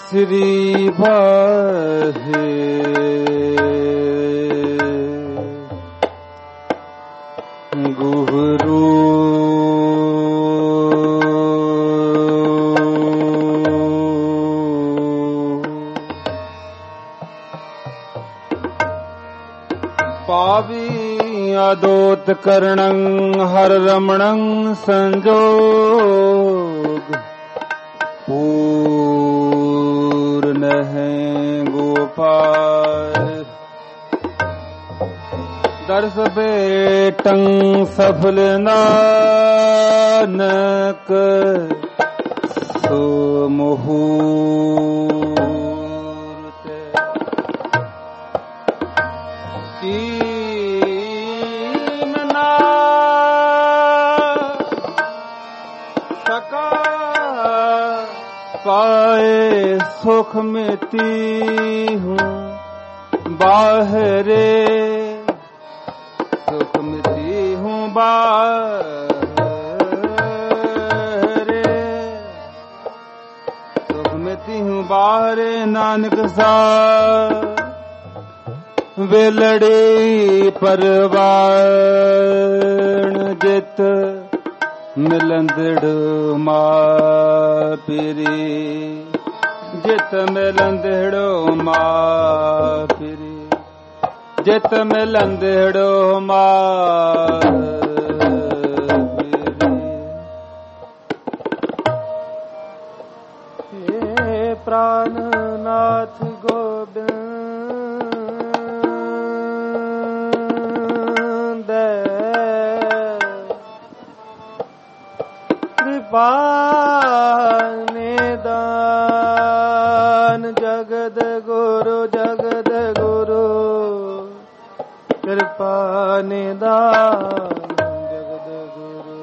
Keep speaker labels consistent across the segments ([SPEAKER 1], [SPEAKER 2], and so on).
[SPEAKER 1] श्री बाहे गुरु पावी आदोत करणं हर रमणं संजोग पूर्ण है गोपाल दर्श बेटं सफल नानक सुमुहूर्त कीमना सका पाए सुख मिती हूँ बाहरे सुख मिती हूँ बाहरे सुख मिती हूँ बाहरे नानक सा वेलड़े परवान जित मिलंदड़ मापिरी जित मिलंदड़ो मापिरी जित मिलंदड़ो मापिरी हे प्राणनाथ गोविंद कृपा निदान जगद गुरु कृपा निदान जगद गुरु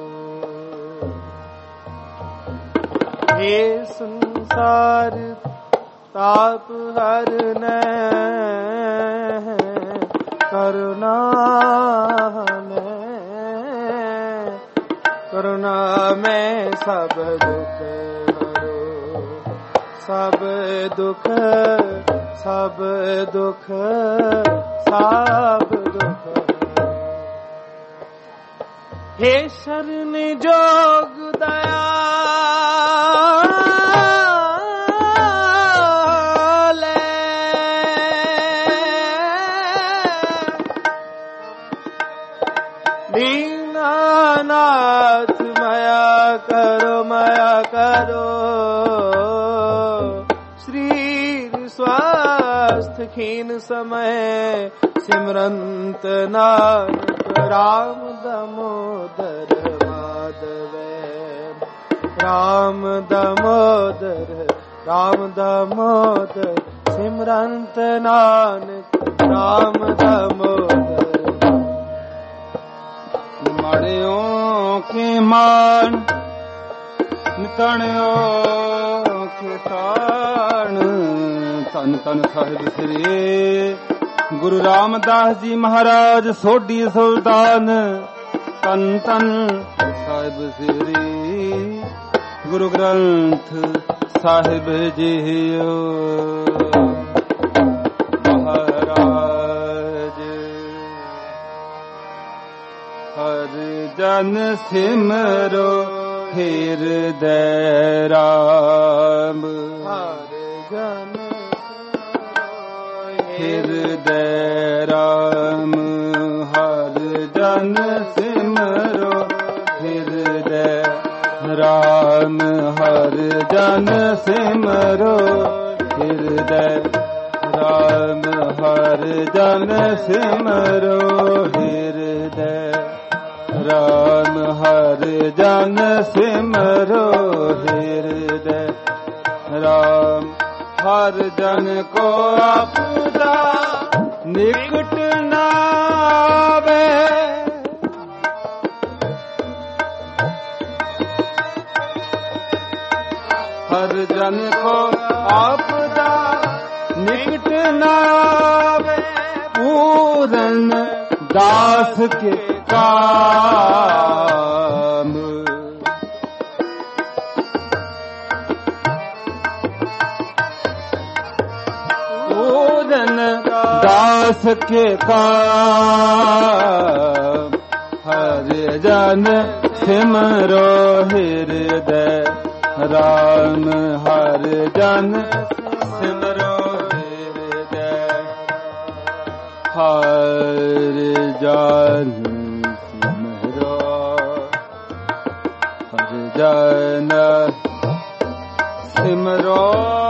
[SPEAKER 1] हे संसार ताप हरने करुणा में सब दुख हरो सब दुख सब दुख सब दुख हे शरण जोग दया दीनानाथ माया करो शरीर स्वास्थ्य खीन समय सिमरंत नानक राम दामोदर माधव राम दामोदर सिमरंत नानक राम दामोदर मड़ियों के मान नितणियों के तान तन तन साहिब श्री गुरु रामदास जी महाराज सोडी सुल्तान तन तन साहिब श्री गुरु ग्रंथ साहिब जी महाराज हर जन सिमरो हृदय राम हर जन हृदय राम हर जन सिमरो हृदय राम हर जन सिमरो हृदय राम हर जन सिमरो हृदय राम हर जन सिमरो हृदय राम हर जन को आपदा निकट नावे हर जन को आपदा निकट नावे पूरन दास के काम दास के काम हर जन सिमरो हृदय राम हर जन सिमरो हृदय हर जन सिमरो हर जन सिमरो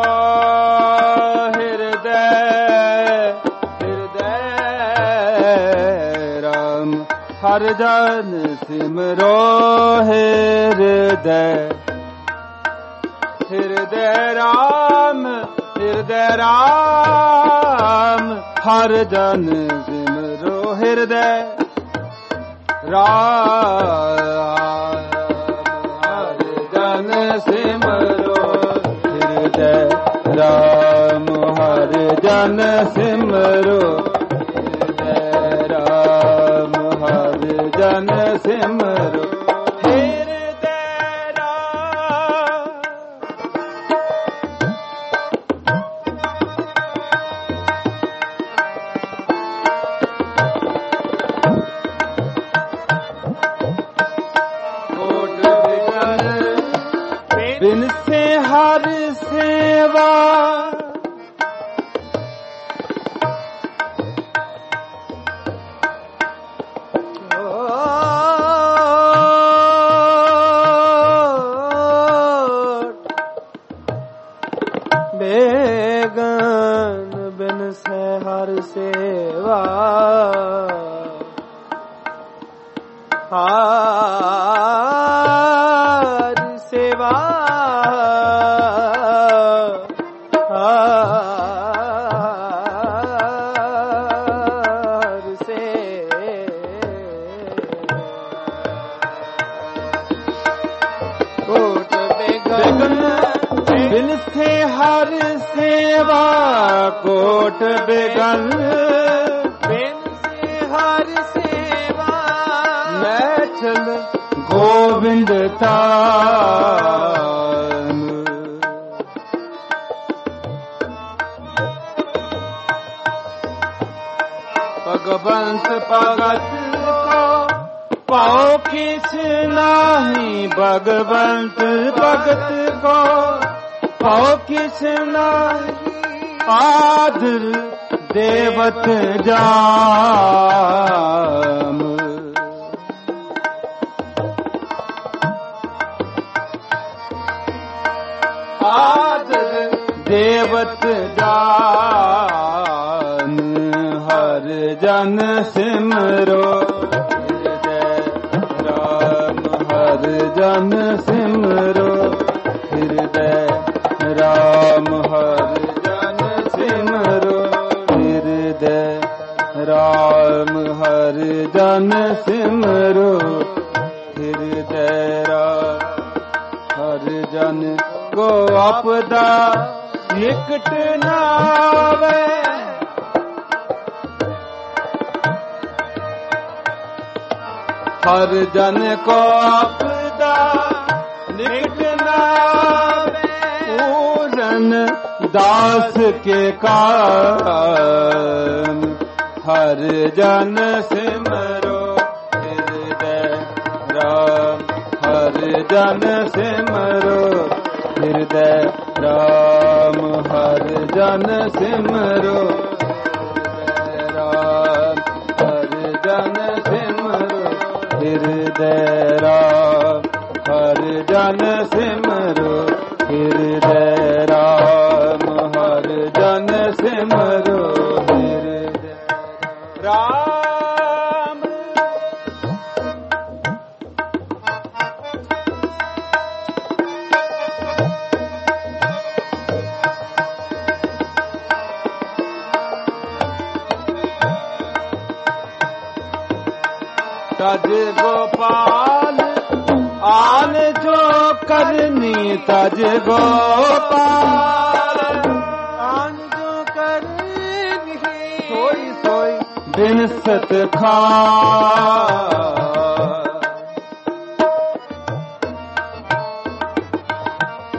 [SPEAKER 1] हर जन सिमरो हृदय हृदय राम हर जन सिमरो हृदय राम हर जन सिमरो हृदय राम हर जन सिमरो जन सिमरो हृदय राम कोट बिगन बिन से हर सेवा बेगन बिन से हर सेवा हर सेवा हर से कोट बेगन बिन से हर सेवा कोट बेगन बिन से हर सेवा मैं चल गोविंद तान भगवंत भगत को पाओ किस नाही भगवंत भगत को पाओ किस नाही आदर देवत जाम आदर देवत जान हर जन सिमरो हृदय राम हर जन सिमरो हृदय राम हर जन सिमरो हृदय राम हर जन सिमरो हृदय राम हर जन को आपदा निकट नावे हर जन को आपदा निकट नावे पूरन दास के काम हर जन सिमरो हृदय राम हर जन सिमरो हृदय राम हर जन सिमरो हृदय राम हर जन सिमरो हृदय राम हर जन सिमरो हृदय राम हर जन सिमरो हृदय राम तज गोपाल आन जो करनी तज गोपाल आन जो करनी सोई सोई दिन सत खा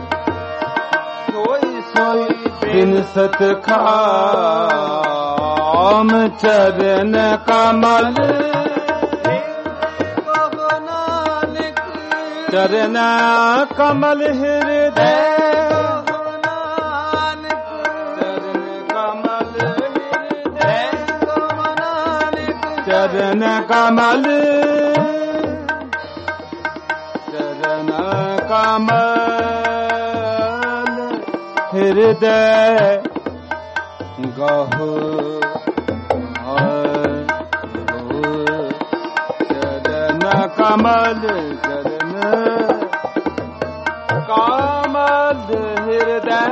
[SPEAKER 1] सोई सोई दिन सत खा राम चरण कमल चरण कमल हृदय चरण कमल चरण कमल हृदय गहो चरण कमल चरण कमल हृदय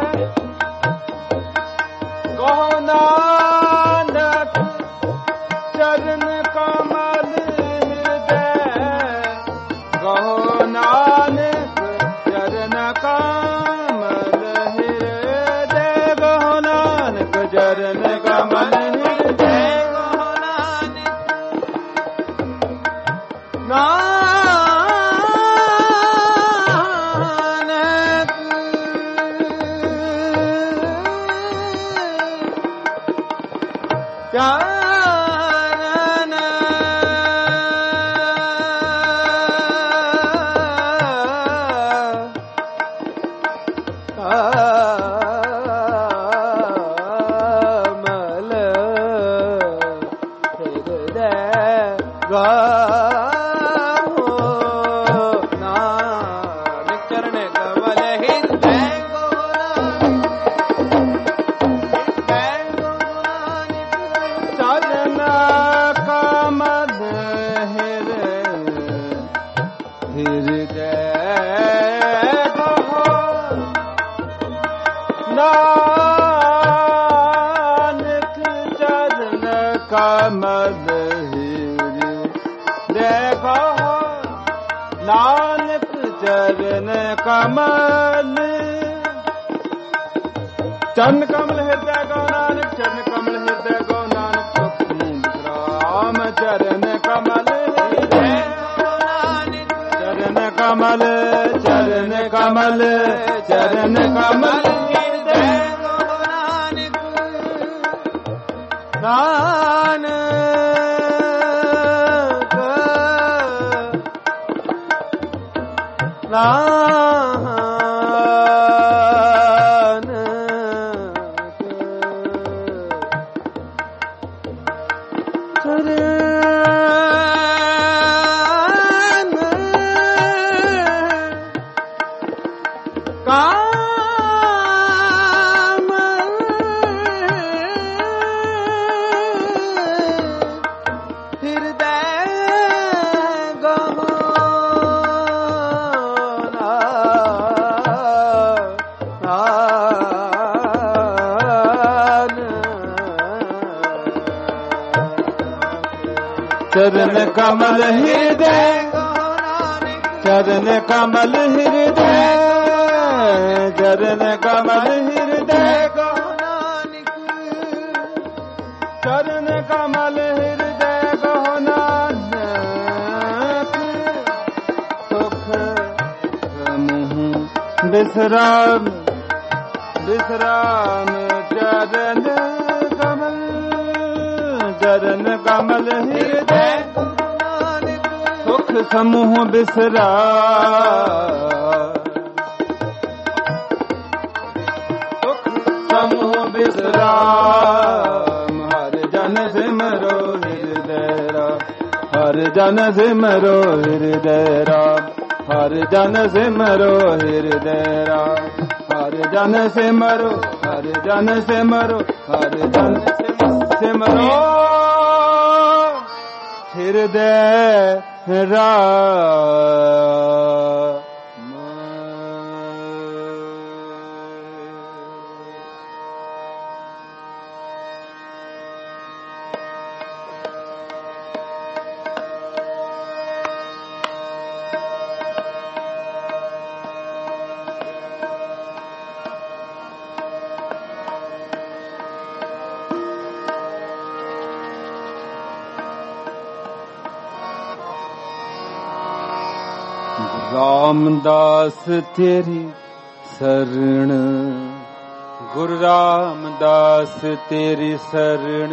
[SPEAKER 1] गहो नानक चरण कमल हृदय गहो नानक चरण कमल हृदय गहो नानक चरण कमल हृदय गहो नानक कमल हृदय गहो नानक चरण कमल चरण कमल हृदय गो नानक चरण कमल हृदय गो नानक राम चरण कमल हृदय चरण कमल चरण कमल चरण कमल हृदय नानक चरण कमल हृदय चरण कमल हृदय चरण कमल हृदय चरण कमल हृदय गहो नानक सुख मुह विश्राम विश्राम चरण कमल हृदय सुख समूह बिसरा सुख समूह बिसराम हर जन सिमरो हृदय राम हर जन सिमरो हृदय राम हर जन सिमरो हृदय राम हर जन सिमरो हर जन सिमरो हर जन सिमरो हृदय राम रामदास तेरी शरण ਗੁਰੂ ਰਾਮਦਾਸ ਤੇਰੀ ਸਰਣ,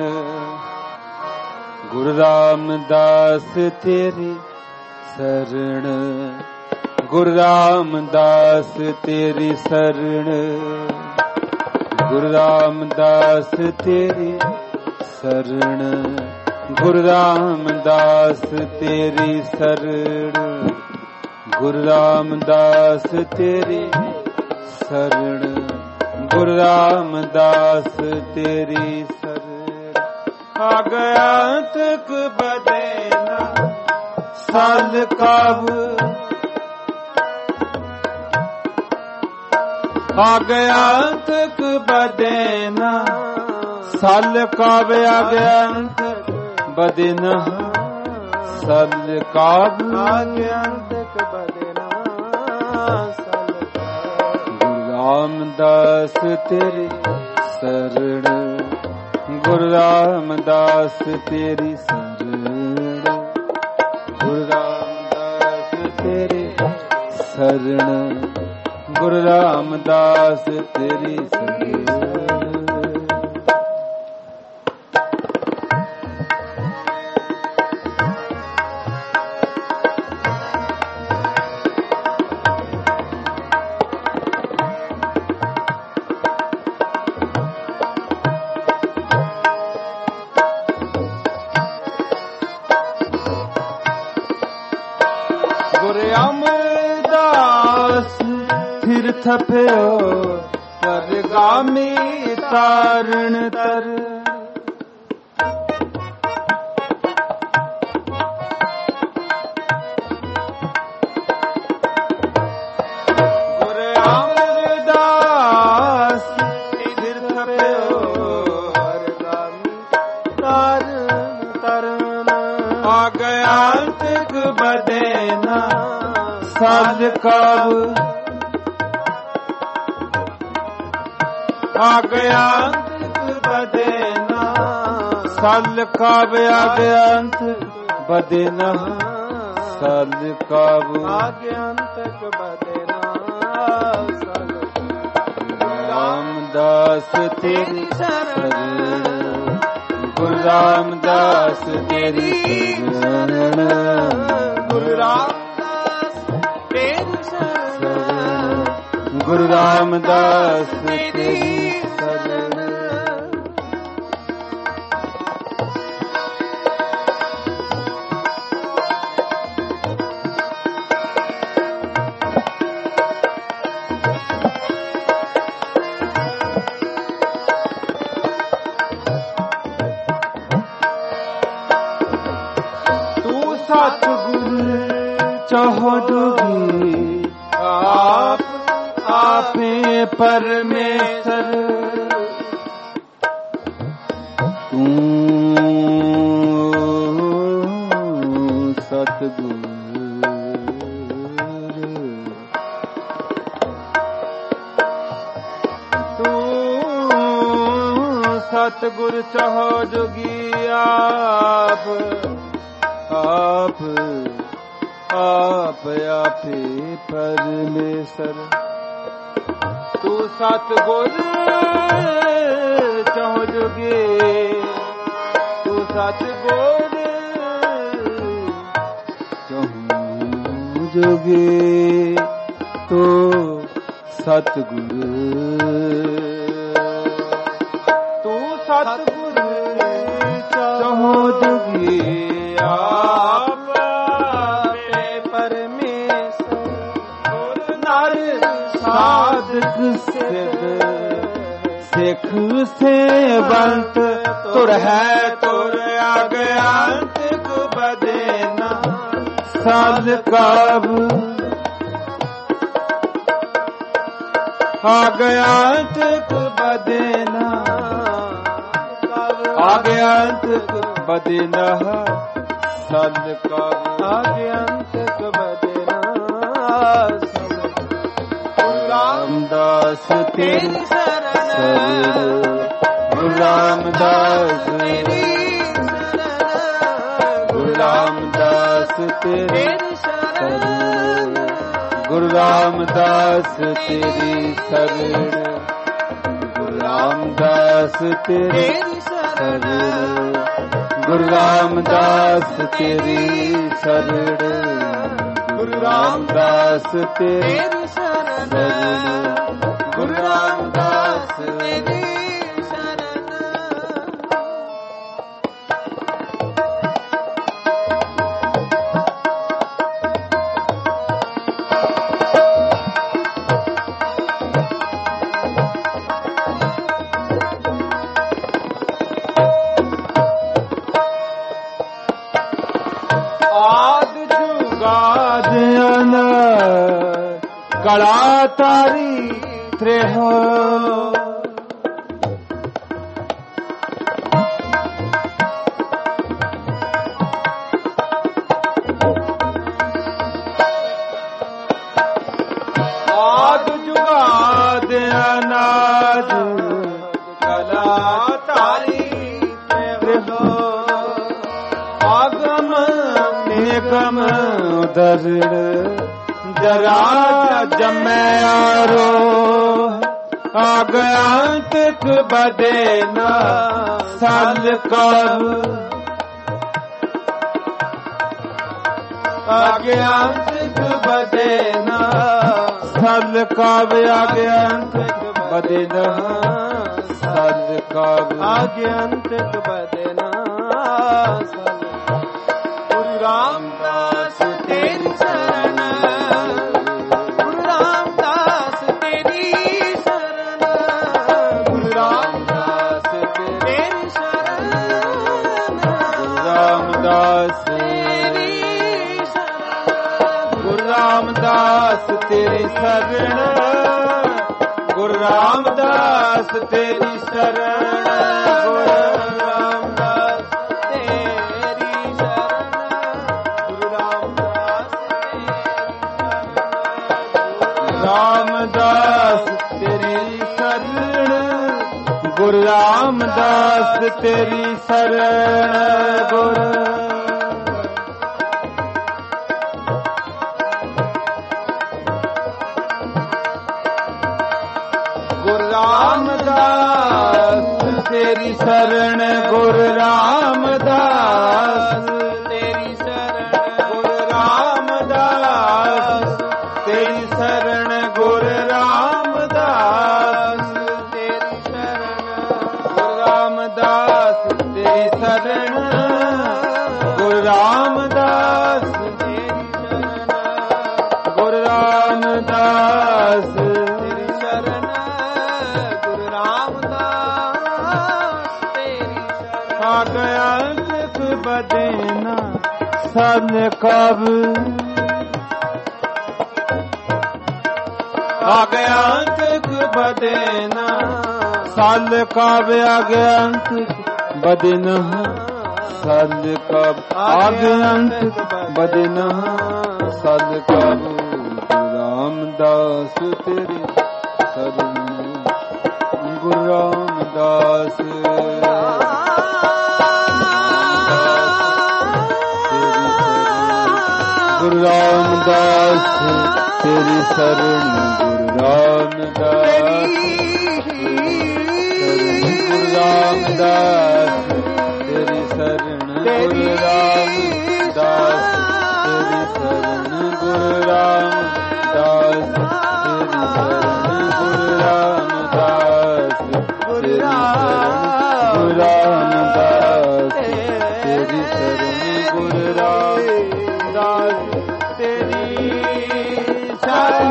[SPEAKER 1] ਗੁਰੂ ਰਾਮਦਾਸ ਤੇਰੀ ਸਰਣ, ਗੁਰੂ ਰਾਮਦਾਸ ਤੇਰੀ ਸਰਣ, ਗੁਰੂ ਰਾਮਦਾਸ ਤੇਰੀ ਸਰਣ, ਗੁਰੂ ਰਾਮਦਾਸ ਤੇਰੀ ਸਰਣ, ਗੁਰੂ ਰਾਮਦਾਸ ਤੇਰੀ ਸਰਣ, ਗੁਰੂ ਰਾਮਦਾਸ ਤੇਰੀ ਸਰਣ। ਆਗਿਆਤਕ ਬਦੇ ਨਾ ਸਾਲ ਕਾਬ, ਆਗਿਆਤਕ ਬਦੇ ਨਾ ਸਾਲ ਕਾਬ, ਆਗਿਆਤਕ ਬਦੇ ਨਾ ਸਾਲ ਕਾਬ, ਆਗਿਆਤਕ ਬਦੇ ਨਾ ਸਾਲ ਕਾਬ। ਗੁਰੂ ਰਾਮਦਾਸ ਤੇਰੀ ਸਰਣ, ਗੁਰੂ ਰਾਮਦਾਸ ਤੇਰੀ ਸਰਣ, ਗੁਰੂ ਰਾਮਦਾਸ ਤੇਰੀ ਸਰਣ, ਗੁਰੂ ਰਾਮਦਾਸ ਤੇਰੀ ਸਰਣ। ਥਪਿਓ ਪਰਗਾਮੀ ਤਾਰਨ ਤਰ, ਗੁਰੂ ਅਮਰਦਾਸ ਫਿਰ ਥਪਿਓ ਪਰਗਾਮੀ ਤਾਰਨ ਤਰਨ, ਆਗਿਆਤਕ ਬਦੇ ਨਾ ਸਾਧ ਕਾਬ, ਆਗਿਆਤਕ ਬਦੇ ਨਾ ਸਾਲ ਕਾਬ, ਆਗਿਆਤਕ ਬਦੇ ਨਾ ਸਾਲ ਕਾਬ, ਆਗਿਆਤਕ ਬਦੇ ਨਾ ਸਾਲ ਕਾਬ। ਰਾਮਦਾਸ ਤੇਰੀ ਸਰਣ, ਗੁਰੂ ਰਾਮਦਾਸ ਤੇਰੀ ਸਰਣ, ਗੁਰੂ ਰਾਮਦਾਸ ਤੇਰੀ ਸਰਣ, ਗੁਰੂ ਰਾਮਦਾਸ ਤੇਰੀ ਸਰਣ। ਤੂੰ ਸਤਿਗੁਰ ਚਾਹੋ ਜੋਗੀ ਆਪ ਆਪੇ ਪਰਮੇਸ਼ਰ, ਤੂੰ ਸਤਿਗੁਰ, ਤੂੰ ਸਤਿਗੁਰ ਚਾਹੋ ਜੋਗੀ ਆਪ ਆਪ ਆਪ ਆਪੇ ਪਰਮੇਸ਼ਰ, ਤੂੰ ਸਤਿਗੁਰ ਚਾਹੋ ਜੋਗੀ, ਤੂੰ ਸਤਿਗੁਰ ਚਾਹੋ ਜੋਗੀ, ਤੂੰ ਸਤਿਗੁਰ, ਤੂੰ ਸਤਿਗੁਰ ਚਾਹੋ ਜੋਗੀ ਆਪ ਆਪੇ ਪਰਮੇਸ਼ਰ, ਗੁਰ ਨਰ ਸਾਧਕ ਸਿਧ ਸਿੱਖ ਸੇਵੰਤ, ਤੁਰ ਹੈ ਤੁਰ ਆਗਿਆਤਕ ਬਦੇ ਨਾ ਸਾਧ ਕਾਬ, ਆਗਿਆਤਕ ਬਦੇ ਨਾ ਆਗਿਆਤਕ ਬਦੇ ਨਾ ਸਾਧ ਕਾਬ, ਆਗਿਆਤਕ ਬਦੇ ਨਾ ਸਾਧ। ਗੁਰੂ ਰਾਮਦਾਸ ਤੇਰੀ ਸਰਣ, ਗੁਰੂ ਰਾਮਦਾਸ ਤੇਰੀ ਸਰਣ, ਗੁਰੂ ਰਾਮਦਾਸ ਤੇਰੀ ਸਰਣ, ਗੁਰੂ ਰਾਮਦਾਸ ਤੇਰੀ ਸਰਣ, रामदास तेरी शरण, गुरु रामदास तेरी शरण, गुरु रामदास तेरी शरण, गुरु रामदास तेरी शरण। कला तारी त्रेहो, आद जुगाद अनाज कला तारी त्रेहो, आगम निगम दर्द जरा जमै आरो, आगंतुक बदे न सल कर, आगंतुक बदे न सल कब, आगंतुक बदे न सल कब, आगंतुक बदे न सल। गुरु रामदास तेरी शरण, रामदास तेरी शरण, गुरु रामदास तेरी शरण, गुरु रामदास तेरी शरण, गुरु रामदास तेरी शरण, गुरु रामदास तेरी शरण, गुरु रामदास तेरी शरण, गुरु रामदास तेरी शरण, गुरु रामदास तेरी शरण, गुरु रामदास तेरी शरण, गुरु रामदास तेरी शरण, गुरु रामदास तेरी शरण, गुरु रामदास आगंतुक बदे न सल कब, आगंतुक बदे न सल कब, आगंतुक बदे न सल कब, आगंतुक बदे न सल कब। रामदास तेरी शरण, गुरु रामदास गुरु रामदास तेरी शरण, गुरु रामदास तेरी शरण, गुरु रामदास तेरी शरण, गुरु रामदास तेरी शरण, गुरु रामदास तेरी शरण, गुरु रामदास तेरी शरण, गुरु रामदास तेरी शरण।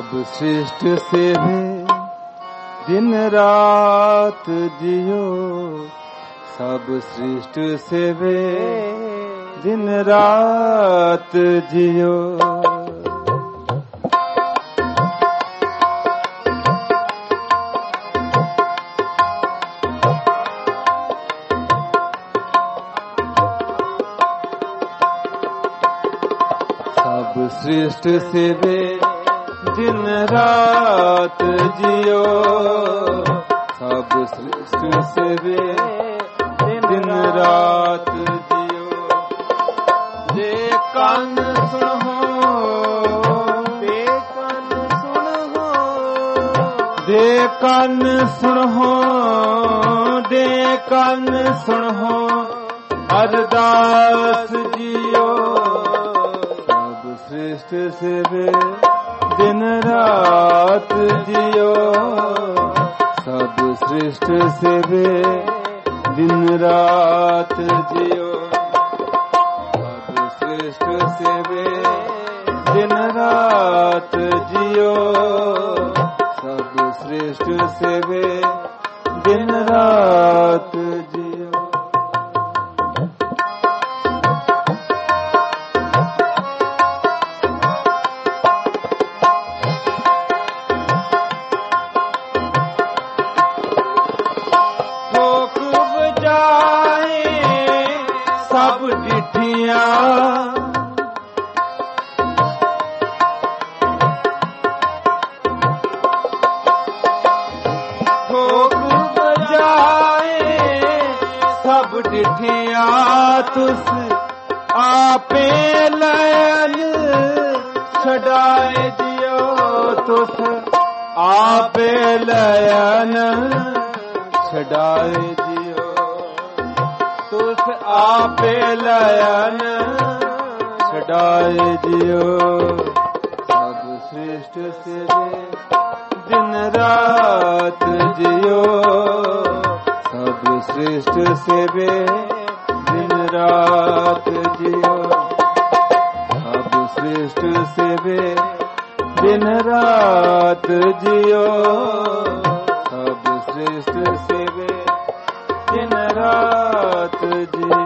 [SPEAKER 1] सब सृष्ट सेवे दिन रात जियो, सब सृष्ट सेवे दिन रात जियो। सब सृष्ट सेवे दिन रात जियो, सब सृष्ट सेवे दिन रात जियो। जे कान सुनो, जे कान सुनो, जे कान सुनो, जे कान सुनो अरदास जियो। सब सृष्ट सेवे दिन रात जियो, सब सृष्ट सेवे दिन रात जियो, सब सृष्ट सेवे दिन रात जियो, सब सृष्ट सेवे दिन रात जियो। सब डिठिया ठोक बजाए, सब डिठिया तुस आपे लयन छड़ाए जियो, तुस आपे लयन छड़ाए जियो, तुस आपे लयन छड़ाए जियो। सब सृष्ट सेवे दिन रात जियो, सब सृष्ट सेवे दिन रात जियो, सब सृष्ट सेवे दिन रात जियो, सब सृष्ट सेवे दिन रात जियो।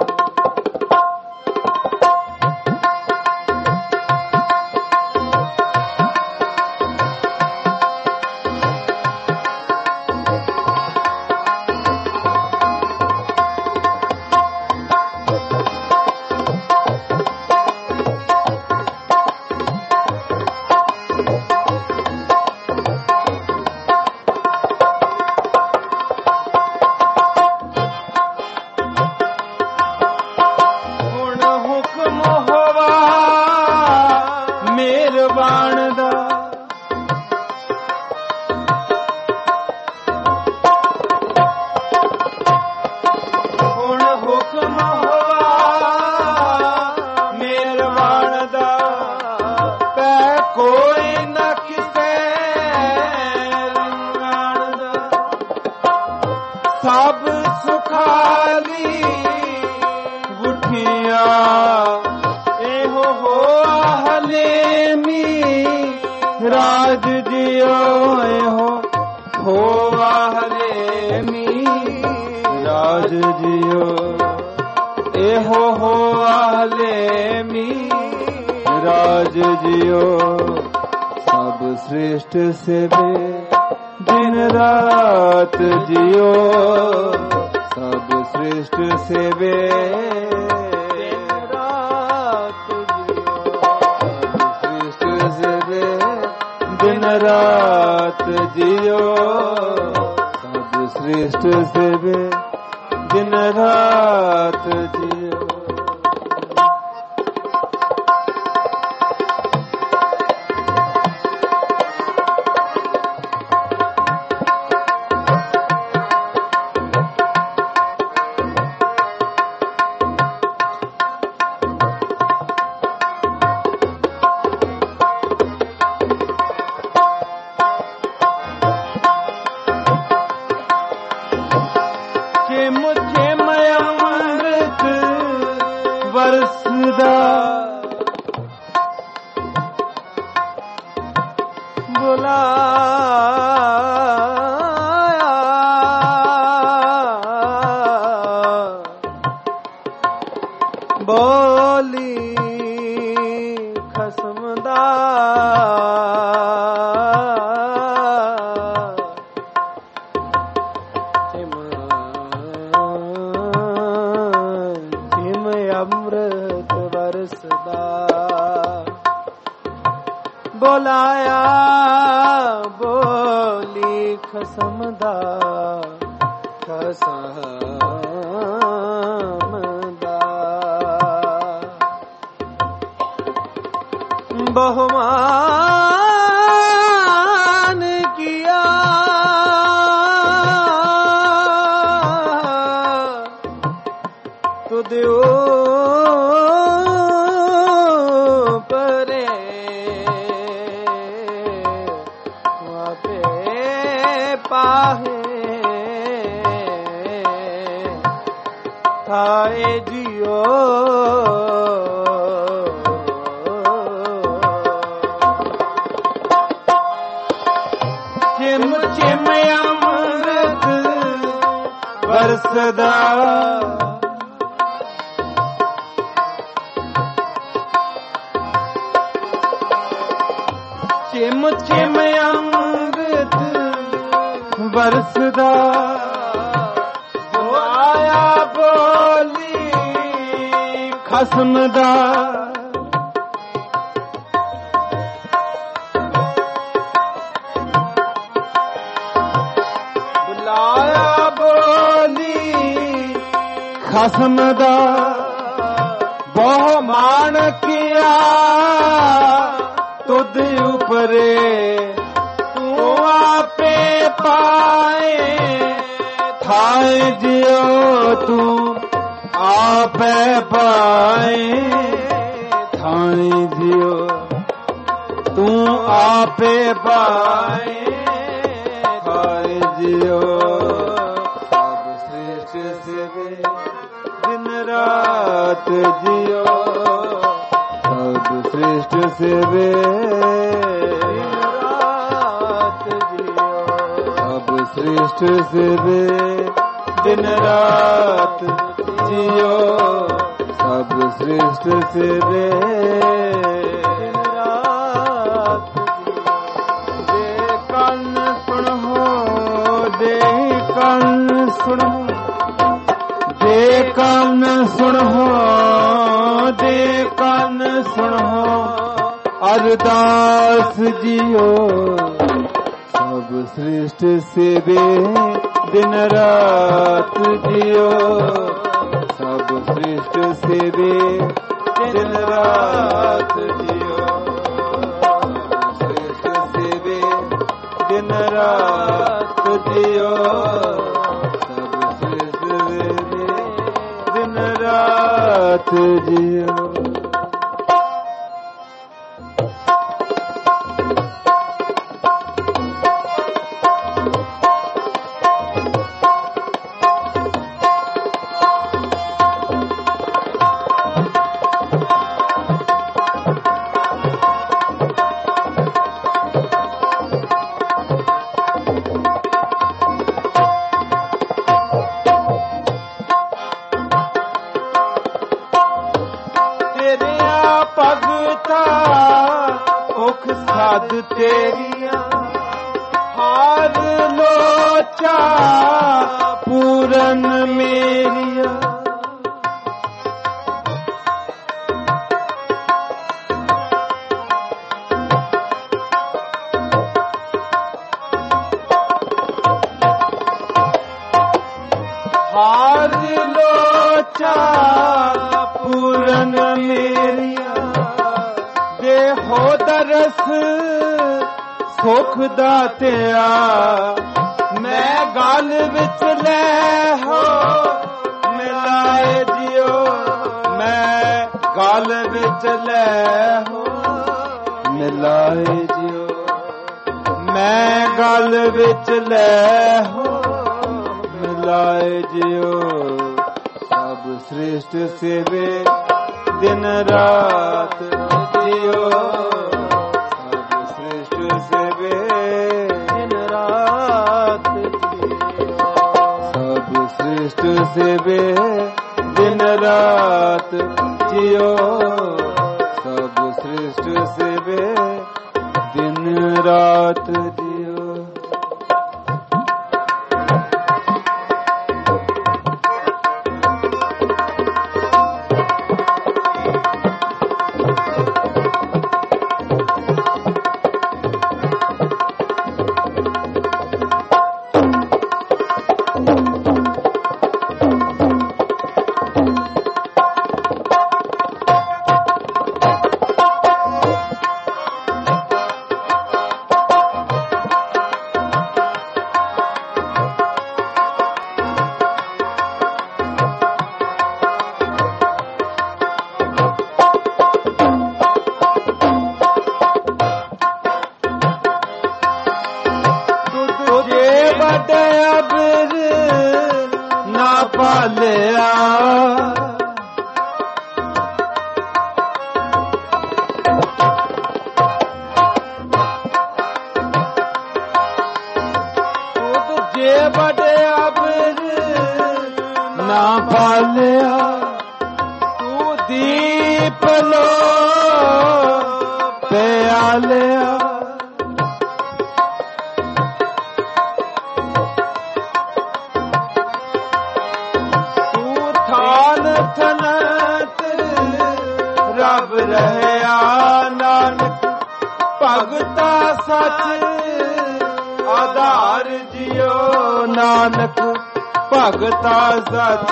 [SPEAKER 1] सब सुखाली गुठिया एहो हो हलेमी राज जियो, एहो हो हलेमी राज जियो, एहो हो हलेमी राज जियो। सब सृष्ट सेवे दिन रात जियो, सब सृष्ट सेवे दिन रात जियो, सब सृष्ट सेवे दिन रात जियो, सब सृष्ट सेवे दिन रात जियो। बोली खसमदा चिम चिम अमृत बरसदा बोलाया बोली खसमदा खसमदा बहुमान किया तुझो परे वापे पाहे थाए जियो चिम चिम अमृत बरसदा चिम चिम अमृत बरसदा आया बोली खसमदा बुलाया बोली खसमदा बहुमान किया तुद उपरे तू आपे पाए थाए जियो तू आपे पाए थाए जियो तू आपे पाए थाए जियो सब श्रेष्ठ सेवे दिन रात जियो सब श्रेष्ठ सेवे दिन रात जियो सब श्रेष्ठ सेवे दिन रात जियो सब श्रेष्ठ सेवे दिन रात दे कान सुनो दे कान सुनो दे कान सुनो दे कान सुनो अरदास जियो सब श्रेष्ठ सेवे दिन रात जियो सब श्रेष्ठ सेवे दिन रात जियो श्रेष्ठ सेवे दिन रात जियो सब श्रेष्ठ सेवे दिन रात जियो भगता उख साध तेरिया हार लोचा पूरन मेरिया हार लोचा पूरन मेरिया हो दरस सुख दातिया मैं गल विच ले हो मिलाए जियो मैं गल विच ले हो मिलाए जियो मैं गल विच ले हो मिलाए जियो सब श्रेष्ठ सेवे दिन रात जियो सब श्रेष्ठ सेवे दिन रात जियो सब श्रेष्ठ सेवे दिन रात जियो सब सृष्ट सेवे दिन रात जियो। भगता सच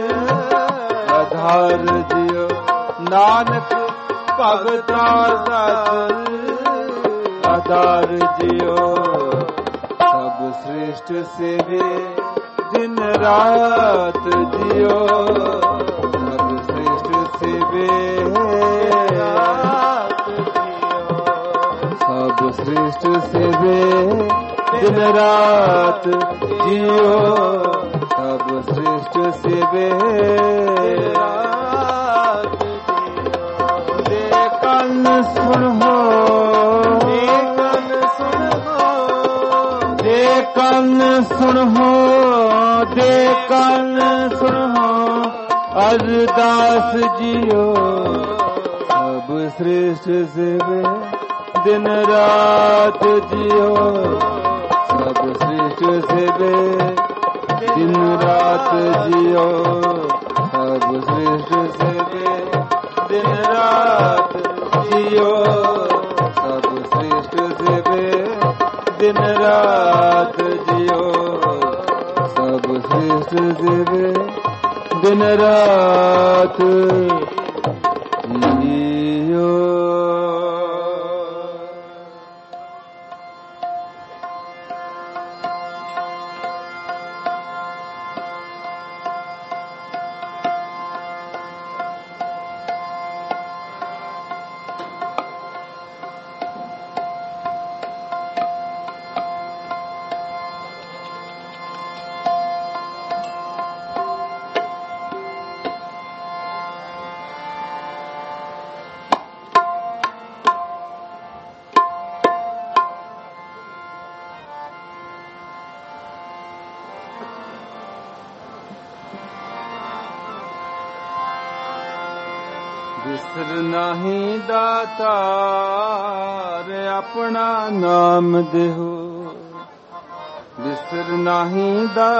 [SPEAKER 1] आधार जियो नानक भगता सच आधार जियो सब सृष्ट सेवे दिन रात जियो सब सृष्ट सेवे सब सृष्ट सेवे दिन रात जियो सब सृष्ट सेवे दे कन सुनो दे कन सुनो दे कन सुनो अरदास जियो सब सृष्ट सेवे दिन रात जियो सब सृष्ट सेवे दिन रात जियो सब सृष्ट सेवे दिन रात जियो सब सृष्ट सेवे दिन रात जियो सब सृष्ट सेवे दिन रात जियो। बिसर नहीं दातार अपना नाम देहो बिसर नहीं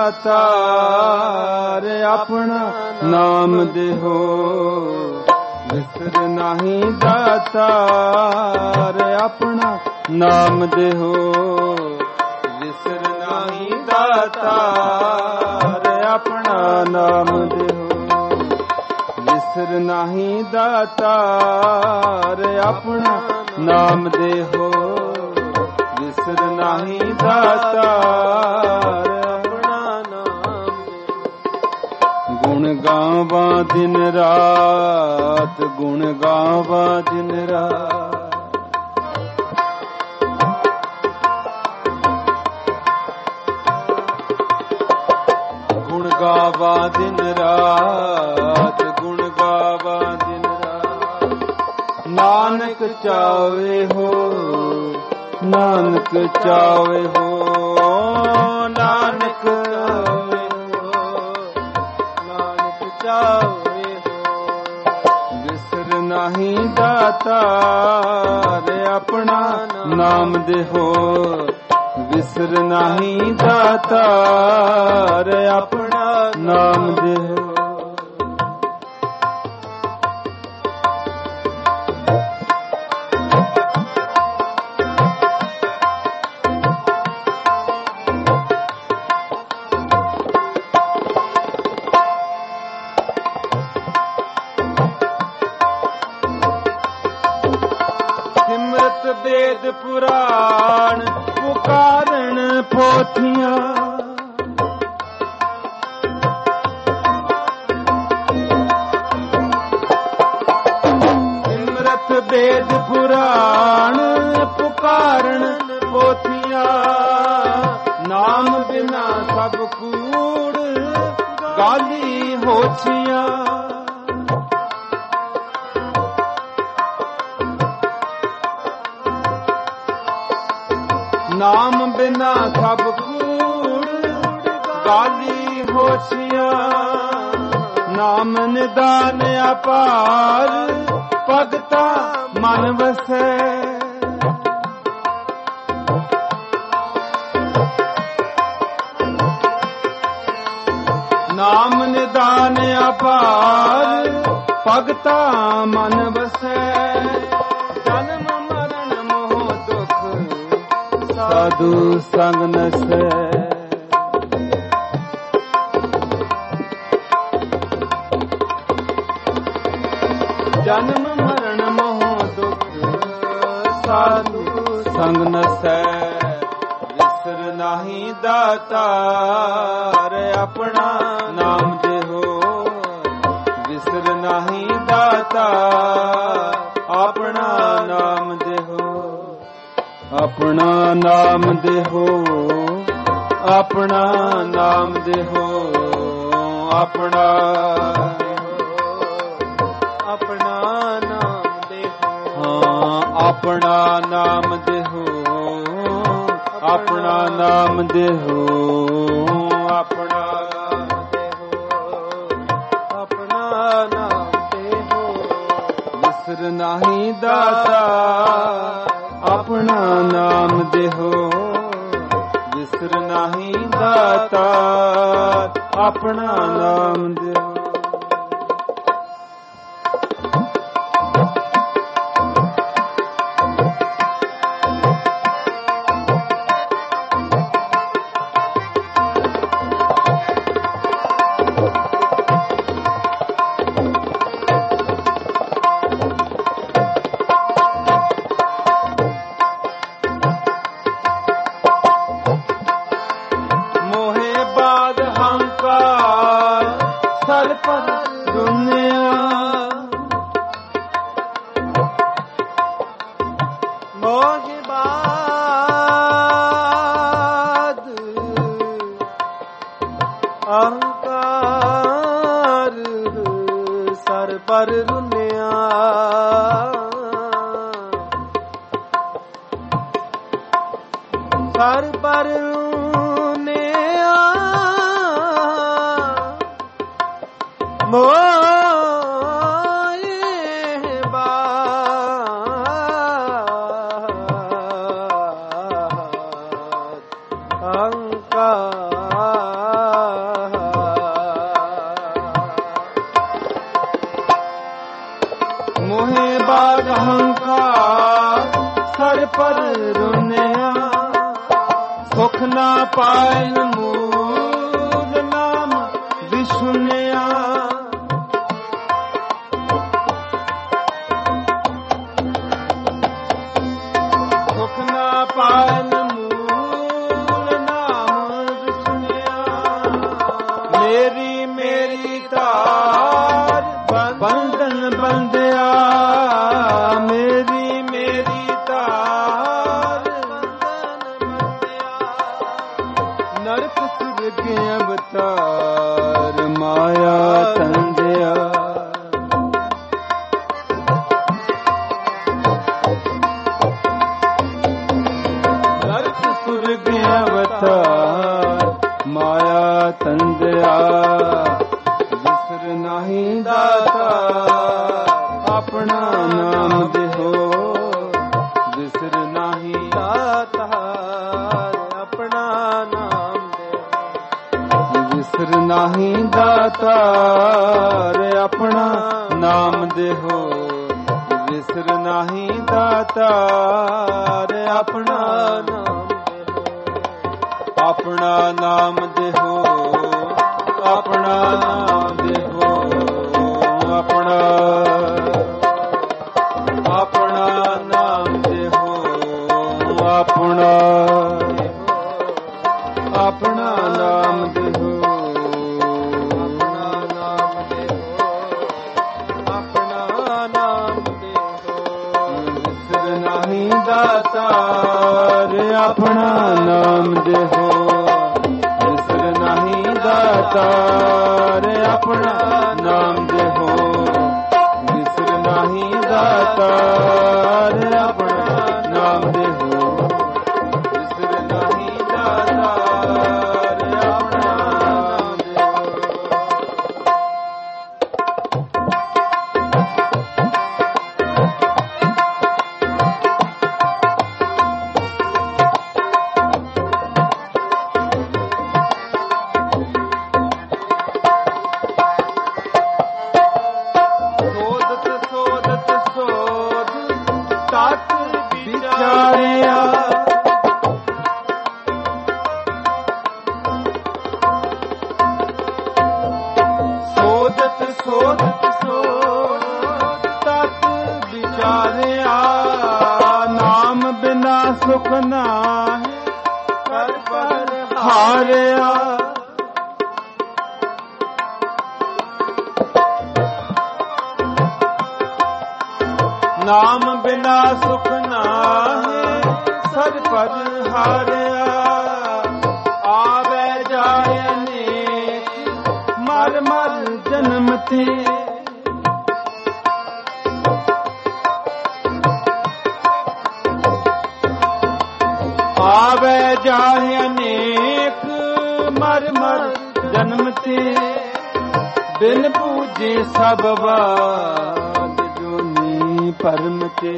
[SPEAKER 1] दातार अपना नाम देहो बिसर नहीं दातार अपना नाम देहो बिसर नहीं दातार अपना नाम देहो बिसर नहीं दातार अपना नाम देहो बिसर नहीं दातार अपना नाम गुण गावा दिन रात गुण गावा दिन रात गुण गावा दिन रात गुण गावा दिन रात नानक चावे हो नानक चावे हो नानक चावे हो ਨਹੀਂ ਦਾਤਾਰ ਆਪਣਾ ਨਾਮ ਦੇਹੋ ਵਿਸਰ ਨਹੀਂ ਦਾਤਾਰ ਆਪਣਾ ਨਾਮ ਦੇਹੋ ਵੇਦ ਪੁਰਾਣ ਪੁਕਾਰਨ ਪੋਥੀਆਂ ਸਿਮਰਤ ਵੇਦ ਪੁਰਾਣ ਪੁਕਾਰਨ ਪੋਥੀਆਂ ਨਾਮ ਬਿਨਾ ਸਭ ਕੂੜ ਗਾਲੀ ਹੋਛੀਆਂ ਨਾਮ ਬਿਨਾ ਸਭ ਕੂੜ ਗਾਲੀ ਹੋਛੀਆਂ ਨਾਮ ਨਿਦਾਨ ਅਪਾਰ ਭਗਤਾ ਮਨ ਵਸੈ ਨਾਮ ਨਿਦਾਨ ਅਪਾਰ ਭਗਤਾ ਮਨ ਵਸੈ ਜਨਮ ਮਰਨ ਮੋਹ ਦੁਖ ਸਾਧੂ ਸੰਗ ਨਸੈ ਜਨਮ ਮਰਨ ਮੋਹ ਦੁਖ ਸਾਧੂ ਸੰਗ ਨਸੈ ਵਿਸਰ ਨਹੀਂ ਦਾਤਾਰ ਆਪਣਾ ਨਾਮ ਦੇਹੋ ਵਿਸਰ ਨਹੀਂ ਦਾਤਾਰ ਆਪਣਾ ਨਾਮ ਦੇਹੋ ਆਪਣਾ ਨਾਮ ਦੇਹੋ ਆਪਣਾ ਨਾਮ ਦੇਹੋ ਆਪਣਾ ਆਪਣਾ ਨਾਮ ਦੇਹੋ ਹਾਂ ਆਪਣਾ ਨਾਮ ਦੇਹੋ ਆਪਣਾ ਨਾਮ ਦੇਹੋ ਆਪਣਾ ਆਪਣਾ ਨਾਮ ਦੇਹੋ ਵਿਸਰ ਨਹੀਂ ਦਾਤਾ ਆਪਣਾ ਨਾਮ ਦੇਹੋ ਵਿਸਰ ਨਹੀਂ ਦਾਤਾ ਆਪਣਾ ਨਾਮ ਦੇਹੋ ਅਹੰਕਾਰ ਸਰ ਪਰ ਰੁੰਨਿਆ ਸਰ ਪਰ ਰੁੰਨਿਆ ਮੋਏ ਬਾਦ ਅਹੰਕਾਰ ਮੋਹੇ ਬਾਦ ਅਹੰਕਾਰ ਸਰ ਪਰ ਰੁੰਨਿਆ ਸੁਖ ਨਾ ਪਾਇਨ ਮੂਲ ਨਾਮ ਵਿਸ਼ੁਨਿਆ ਸੁਖ ਨਾ ਪਾਇਨ ਮੂਲ ਨਾਮ ਵਿਸ਼ੁਨਿਆ ਮੇਰੀ ਮੇਰੀ ਤਾਰ ਬੰਧਨ ਬੰਧਿਆ ਮੇਰੀ ਮੇਰੀ ਤਾਰ ਨਰਕ ਸੁਰਗ ਅਵਤਾਰ ਮਾਇਆ ਤੰਦਿਆ ਨਰਕ ਸੁਰਗ ਅਵਤਾਰ ਮਾਇਆ ਤੰਦਿਆ ਵਿਸਰ ਦਾਤਾਰ ਆਪਣਾ ਨਾਮ ਦੇਹੋ ਵਿਸਰ ਨਾਹੀ ਦਾਤਾਰ ਆਪਣਾ ਨਾਮ ਆਪਣਾ ਨਾਮ ਦੇਹੋ ਆਪਣਾ ਨਾਮ ਦੇਹੋ ਆਪਣਾ ਆਪਣਾ ਨਾਮ ਦੇਹੋ ਆਪਣਾ ਆਪਣਾ ਨਾਮ ਦੇਹੋ ਆਪਣਾ ਨਾਮ ਦੇਹੋ ਵਿਸਰ ਨਾਹੀ ਦਾਤਾਰ ਆਪਣਾ ਨਾਮ ਦੇਹੋ ਵਿਸਰ ਨਾਹੀ ਦਾਤਾਰ ਆਪਣਾ ਨਾਮ ਦੇਹੋ ਵਿਸਰ ਨਾਹੀ ਦਾਤਾਰ ਆਪਣਾ ਨਾਮ ਦੇਹੋ ਵਿਸਰ ਨਾਹੀ ਦਾਤਾਰ ਆਪਣਾ ਨਾਮ ਦੇਹੋ ਸੁਖ ਨਾਹੀ ਕਰ ਪਰ ਹਾਰਿਆ ਨਾਮ ਬਿਨਾ ਸੁਖ ਨਾਹੀ ਸਰ ਪਰ ਹਾਰਿਆ ਆਵੇ ਜਾਏ ਅਨੇਕ ਮਰ ਮਰ ਜਨਮ ਤੇ ਆਵੇ ਜਾਏ ਅਨੇਕ ਮਰ ਮਰ ਜਨਮ ਤੇ ਬਿਨ ਪੂਜੇ ਸਭ ਬਾਦ ਜੋਨੀ ਪਰਮ ਤੇ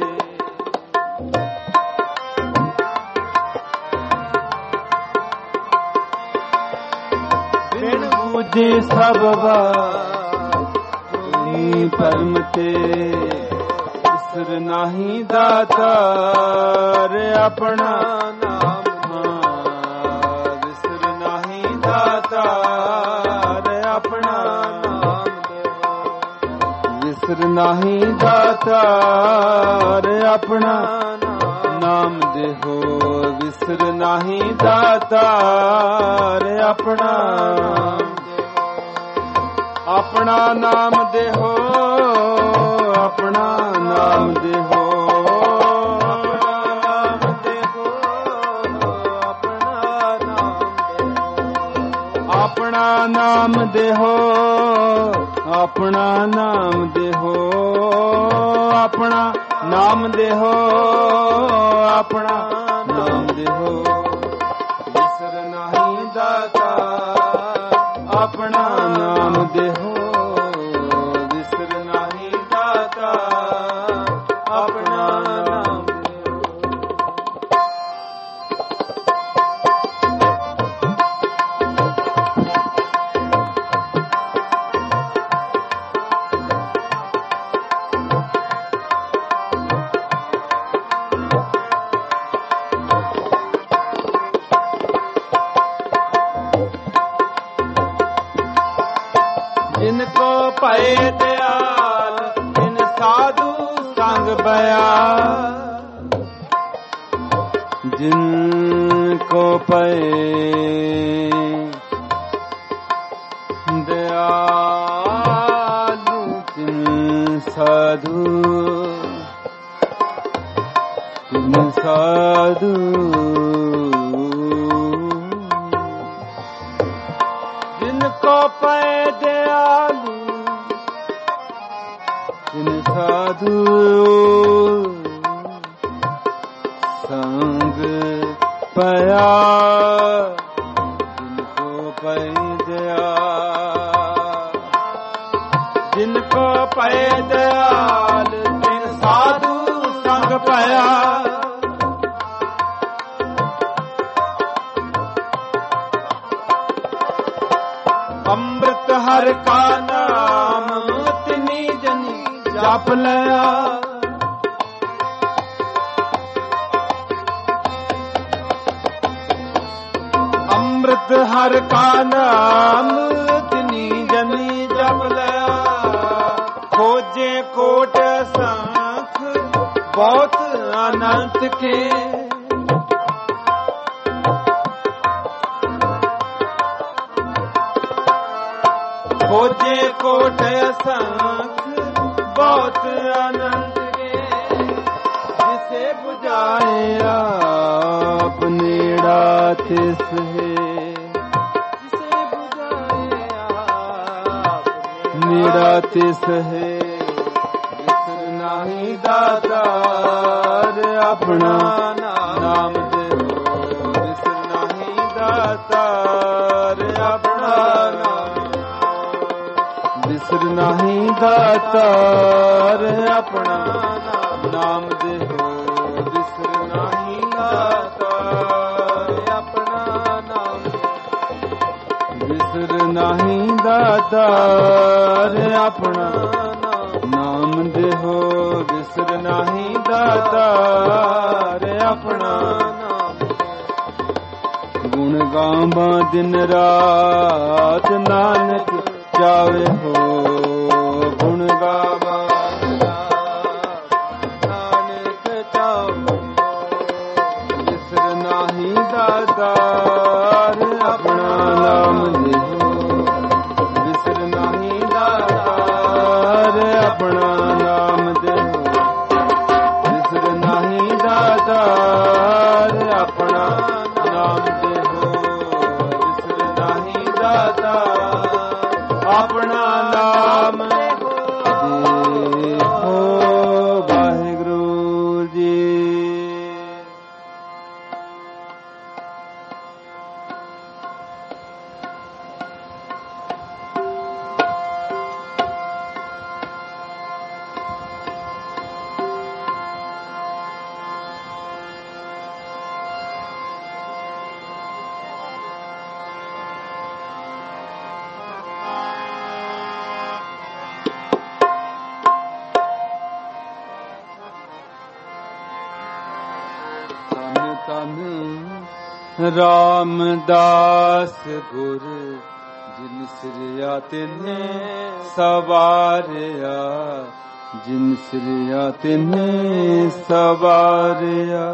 [SPEAKER 1] ਬਿਨ ਪੂਜੇ ਸਭ ਬਾਦ ਜੋਨੀ ਪਰਮ ਤੇ ਵਿਸਰ ਨਾਹੀ ਦਾਤਾਰ ਆਪਣਾ ਨਾਮ ਵਿਸਰ ਨਾਹੀ ਦਾਤਾਰ ਆਪਣਾ ਨਾਮ ਵਿਸਰ ਨਾਹੀ ਦਾਤਾਰ ਆਪਣਾ ਨਾਮ ਦੇਹੋ ਵਿਸਰ ਨਾਹੀ ਦਾਤਾਰ ਆਪਣਾ ਆਪਣਾ ਨਾਮ ਦੇਹੋ ਆਪਣਾ ਨਾਮ ਦੇਹੋ ਆਪਣਾ ਨਾਮ ਦੇਹੋ ਆਪਣਾ ਨਾਮ ਦੇਹੋ ਆਪਣਾ ਨਾਮ ਦੇਹੋ ਆਪਣਾ ਨਾਮ ਦੇਹੋ ਵਿਸਰ ਨਾਹੀ ਦਾਤਾ ਆਪਣਾ ਨਾਮ ਦੇਹੋ ਵਿਸਰ ਨਾਹੀ ਦਾਤਾ ਆਪਣਾ ਨਾਮ ਜਿਨ ਕੋ ਭਏ ਦਿਆਲ ਜਿਨ ਸਾਧੂ ਸੰਗ ਬਿਆ ਜਿਨ ਕੋ ਭਏ ਦਿਆਲੂ ਜਿਨ ਸਾਧੂ ਜਿਨ ਸਾਧੂ ਜਿਨ ਕੋ ਭਏ ਦਿਆਲੂ ਜਿਨ ਸਾਧੂ ਸੰਗ ਪਿਆ ਜਿਨ ਕੋ ਭਏ ਦਿਆਲ ਜਿਨ ਕੋ ਭਏ ਦਿਆਲ ਜਿਨ ਸਾਧੂ ਸੰਗ ਪਿਆ ਅੰਮ੍ਰਿਤ ਹਰਿ ਕਾ ਨਾਮ ਤਿਨੀ ਜਨੀ ਜਪ ਲਿਆ। ਅੰਮ੍ਰਿਤ ਹਰ ਕਾ ਨਾਮ ਤਿਨੀ ਜਨੀ ਜਪ ਲਿਆ। ਖੋਜੇ ਕੋਟ ਸੰਖ ਬਹੁਤ ਅਨੰਤ ਕੇ। ਖੋਜੇ ਕੋਟ ਸੰਖ ਬਹੁਤ ਅਨੰਤ ਕੇ। ਜਿਸੇ 부ਝਾਏ ਆਪ ਨੇੜਾ ਤਿਸ ਹੈ। ਜਿਸੇ 부ਝਾਏ ਆਪ ਨੇੜਾ ਤਿਸ ਹੈ। ਵਿਸਰ ਨਾਹੀ ਦਾਤਾਰ ਆਪਣਾ ਨਾਮ ਦੇਵੋ। ਵਿਸਰ ਨਾਹੀ ਦਾਤਾਰ ਆਪਣਾ ਨਾਮ। ਵਿਸਰ ਨਾਹੀ ਦਾਤਾਰ ਆਪਣਾ ਨਾਮ ਦੇਵੋ। ਵਿਸਰ ਨਾਹੀ ਦਾਤਾਰ ਆਪਣਾ ਨਾਮ। ਵਿਸਰ ਨਾਹੀ ਦਾਤਾਰ ਆਪਣਾ ਨਾਮ ਦੇਹੋ। ਵਿਸਰ ਨਾਹੀ ਦਾਤਾਰ ਆਪਣਾ ਨਾਮ। ਗੁਣ ਗਾਵਾਂ ਦਿਨ ਰਾਤ ਨਾਨਕ ਚਾਵੇ ਹੋ। ਗੁਣ ਗਾਵਾਂ ਨਾਨਕ ਚਾਵੇ। ਵਿਸਰ ਨਾਹੀ ਦਾਤਾਰ ਆਪਣਾ ਨਾਮ ਦੇਹੋ। ਵਿਸਰ ਨਾਹੀ ਦਾਤਾਰ ਆਪਣਾ ਨਾਮ ਦੇਹੋ। ਵਿਸਰ ਨਾਹੀ ਦਾਤਾਰ ਆਪਣਾ ਨਾਮ ਦੇਹੋ। ਵਿਸਰ ਨਾਹੀ ਦਾਤਾਰ ਆਪਣਾ ਨਾਮ ਦੇਹੋ। ਵਾਹਿਗੁਰੂ ਜੀ। ਰਾਮਦਾਸ ਗੁਰ ਜਿਨ ਸਿਰਿਆ ਤਿਨੇ ਸਵਾਰਿਆ। ਜਿਨ ਸਿਰਿਆ ਤਿਨੇ ਸਵਾਰਿਆ।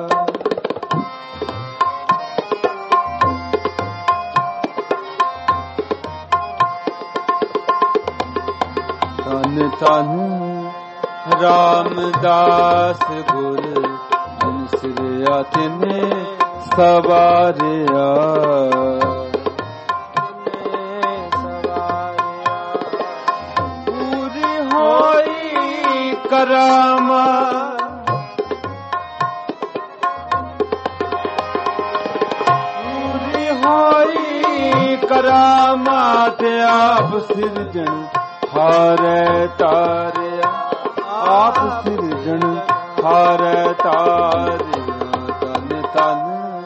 [SPEAKER 1] ਤਨ ਤਨ ਰਾਮਦਾਸ ਗੁਰ ਜਿਨ ਸਿਰਿਆ ਤਿਨੇ ਸਵਾਰਿਆ। ਪੂਰੀ ਹੋਈ ਕਰਾਮਾਤ। ਪੂਰੀ ਹੋਈ ਕਰਾਮਾਤ। ਆਪ ਸਿਰਜਣ ਹਾਰੇ ਤਾਰਿਆ। ਆਪ ਸਿਰਜਣ ਹਾਰੇ ਤਾਰਿਆ। ਤਨ ਤਨ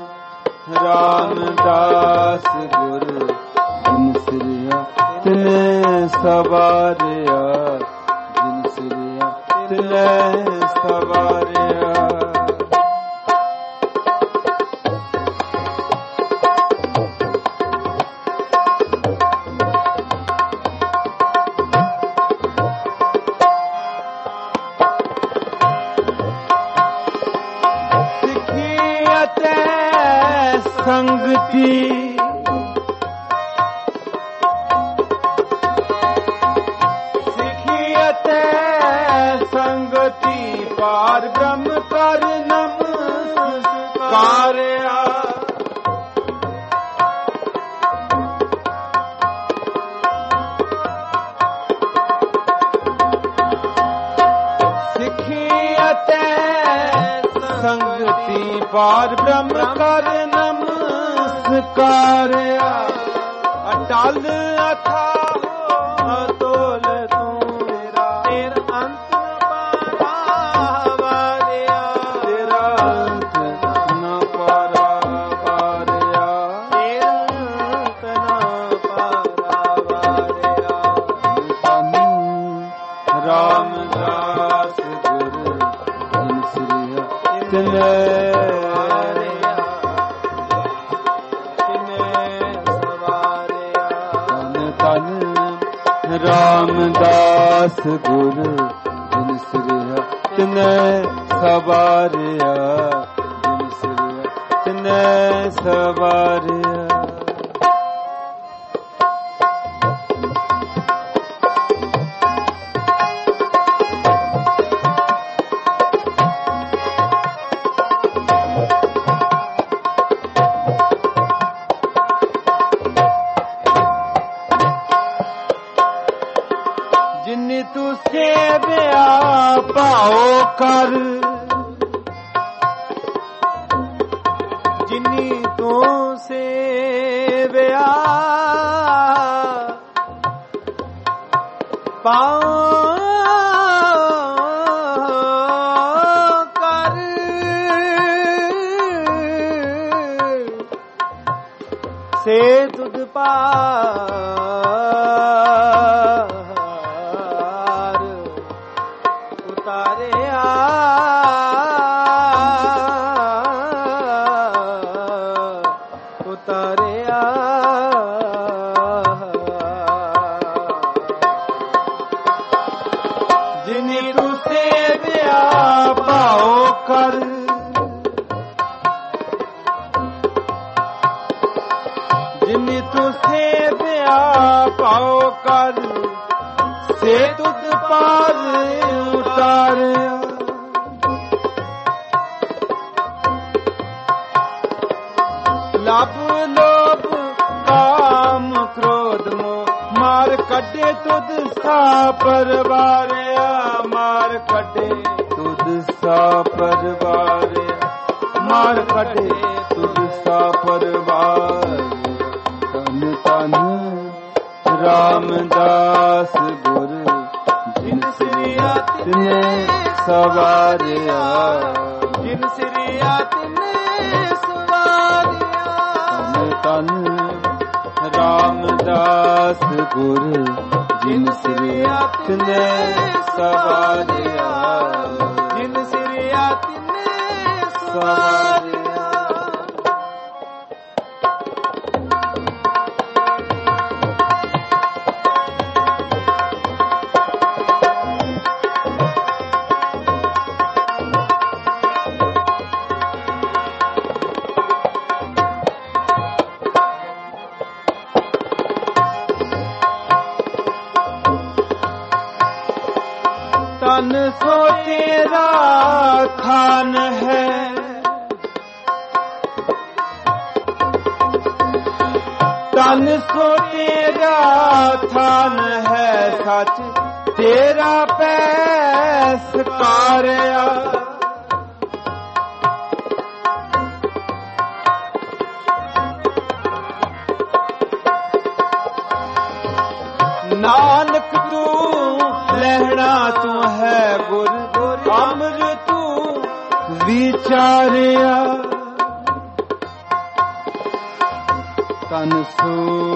[SPEAKER 1] ਰਾਮਦਾਸ ਗੁਰ ਜਿਨ ਸਿਰਿਆ ਤਿਨੇ ਸਵਾਰਿਆ। ਜਿਨ ਸਿਰਿਆ ਤਿਨੇ ਸਵਾਰਿਆ। ਸੰਗਤੀ ਸਿੱਖੀ ਅਤੇ ਸੰਗਤੀ ਪਾਰ ਬ੍ਰਹਮ ਕਰ ਨਮਸਕਾਰਿਆ। ਸਿੱਖੀ ਅਤੇ ਸੰਗਤੀ ਪਾਰ ਬ੍ਰਹਮ ਕਰ ਨਮਸਕਾਰਿਆ। ਅਟਲ ਅਥਾਹ ਅਤੁਲ ਤੂੰ ਤੇਰਾ ਅੰਤ ਨ ਪਾਰਾਵਾਰਿਆ। ਤੇਰਾ ਅੰਤ ਨ ਪਾਰਾਵਾਰਿਆ। ਤੇਰਾ ਅੰਤ ਨ ਪਾਰਾਵਾਰਿਆ। ਰਾਮਦਾਸ ਗੁਰ ਜਿਨ ਸ੍ਰੀ ਤਿਨੇ ਰਾਮਦਾਸ ਗੁਰ ਜਿਨ ਸ੍ਰੀ ਤਿਨੇ ਸਵਾਰਿਆ ਜਿਨ ਸ੍ਰੀ ਤਿਨੇ ਸਵਾਰਿਆ ਜਿਨੀ ਤੂੰ ਸੇਵਿਆ ਭਾਉ ਕਰ ਜਿਨੀ ਤੂੰ ਸੇਵਿਆ ਭਾਉ ਕਰ ਸੇ ਤੁਧ ਜਿਨੀ ਤੂੰ ਸੇਵਿਆ ਭਾਉ ਕਰ ਜਿਨੀ ਤੂੰ ਸੇਵਿਆ ਭਾਉ ਕਰ ਸੇ ਤੁਧ ਪਾਰ ਉਤਾਰਿਆ ਲਭ ਲੋਭ ਕਾਮ ਕ੍ਰੋਧ ਮੋਹ ਮਾਰ ਕੱਢੇ ਤੁਧ ਸਾ ਪਰਵਾਰਿਆ ਮਾਰ ਕੱਢੇ ਤੁਧ ਸਾ ਪਰਵਾਰਿਆ ਮਾਰ ਕੱਢੇ ਤੁਧ ਸਾ ਪਰਵਾਰਿਆ ਤਨ ਤਨ ਰਾਮਦਾਸ ਗੁਰ ਜਿਨ ਸ੍ਰੀ ਤਿਨੇ ਸਵਾਰਿਆ ਜਿਨ ਸ੍ਰੀ ਤਿਨੇ ਸਵਾਰਿਆ ਤਨ ਰਾਮਦਾਸ ਗੁਰ ਜਿਨ ਸ੍ਰੀ ਤਿਨੇ ਸਵਾਰਿਆ ਜਿਨ ਸ੍ਰੀ ਤਿਨੇ ਸਵਾਰਿਆ ਤਨ ਸੋ ਤੇਰਾ ਖਾਨ ਹੈ ਤਨ ਸੋ ਤੇਰਾ ਥਾਨ ਹੈ ਸੱਚ ਤੇਰਾ ਪੈਸ ਕਾਰਿਆ ਨਾਨਕ ਤੂੰ ਲਹਿਣਾ ਤੂੰ ਹੈ ਗੁਰ ਅੰਮ੍ਰਿਤ ਤੂੰ ਵਿਚਾਰਿਆ ਤਨ ਸੋ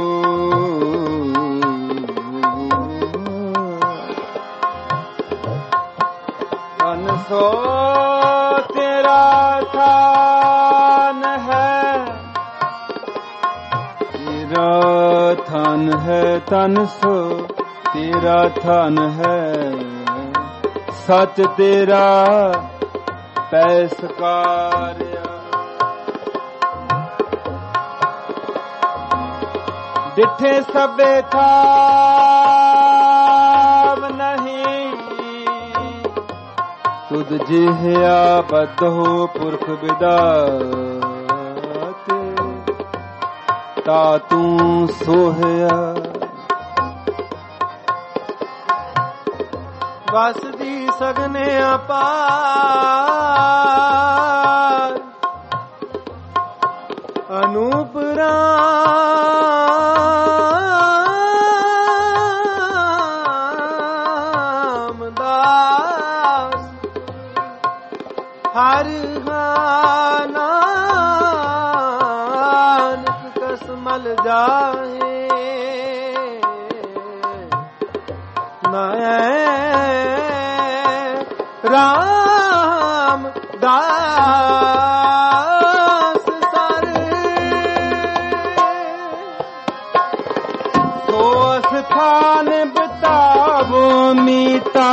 [SPEAKER 1] ਤੇਰਾ ਥਾਨ ਹੈ ਤੇਰਾ ਥਾਨ ਹੈ ਤਨ ਸੋ ਤੇਰਾ ਥਾਨ ਹੈ ਸੱਚ ਤੇਰਾ ਪੈਸਕਾਰਿਆ ਡਿਠੇ ਸਭੇ ਥਾਵ ਨਹੀਂ ਤੁਧ ਜਿਹਿਆ ਬਦਹੁ ਪੁਰਖ ਵਿਦਾਤ ਤਾ ਤੂੰ ਸੋਹਿਆ ਵਸਦੀ ਸਗਨੇ ਅਪਾਰ ਅਨੂਪ ਰਾਮਦਾਸ ਹਰ ਨਾਨਕ ਕਸਮਲ ਜਾਏ ਮੈਂ ਰਾਮ ਦਾਸ ਸਾਰੇ ਸੋ ਸਥਾਨ ਬਤਾਵੋ ਮੀਤਾ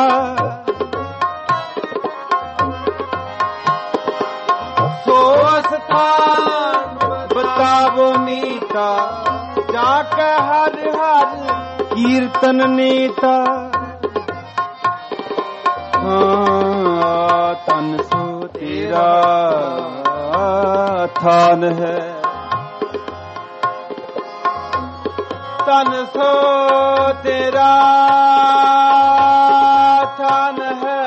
[SPEAKER 1] ਸੋ ਸਥਾਨ ਬਤਾਵੋ ਮੀਤਾ ਜਾ ਕੇ ਹਰ ਹਰ ਕੀਰਤਨ ਨੀਤਾ ਤਨ ਸੋ ਤੇਰਾ ਥਾਨ ਹੈ ਤਨ ਸੋ ਤੇਰਾ ਥਾਨ ਹੈ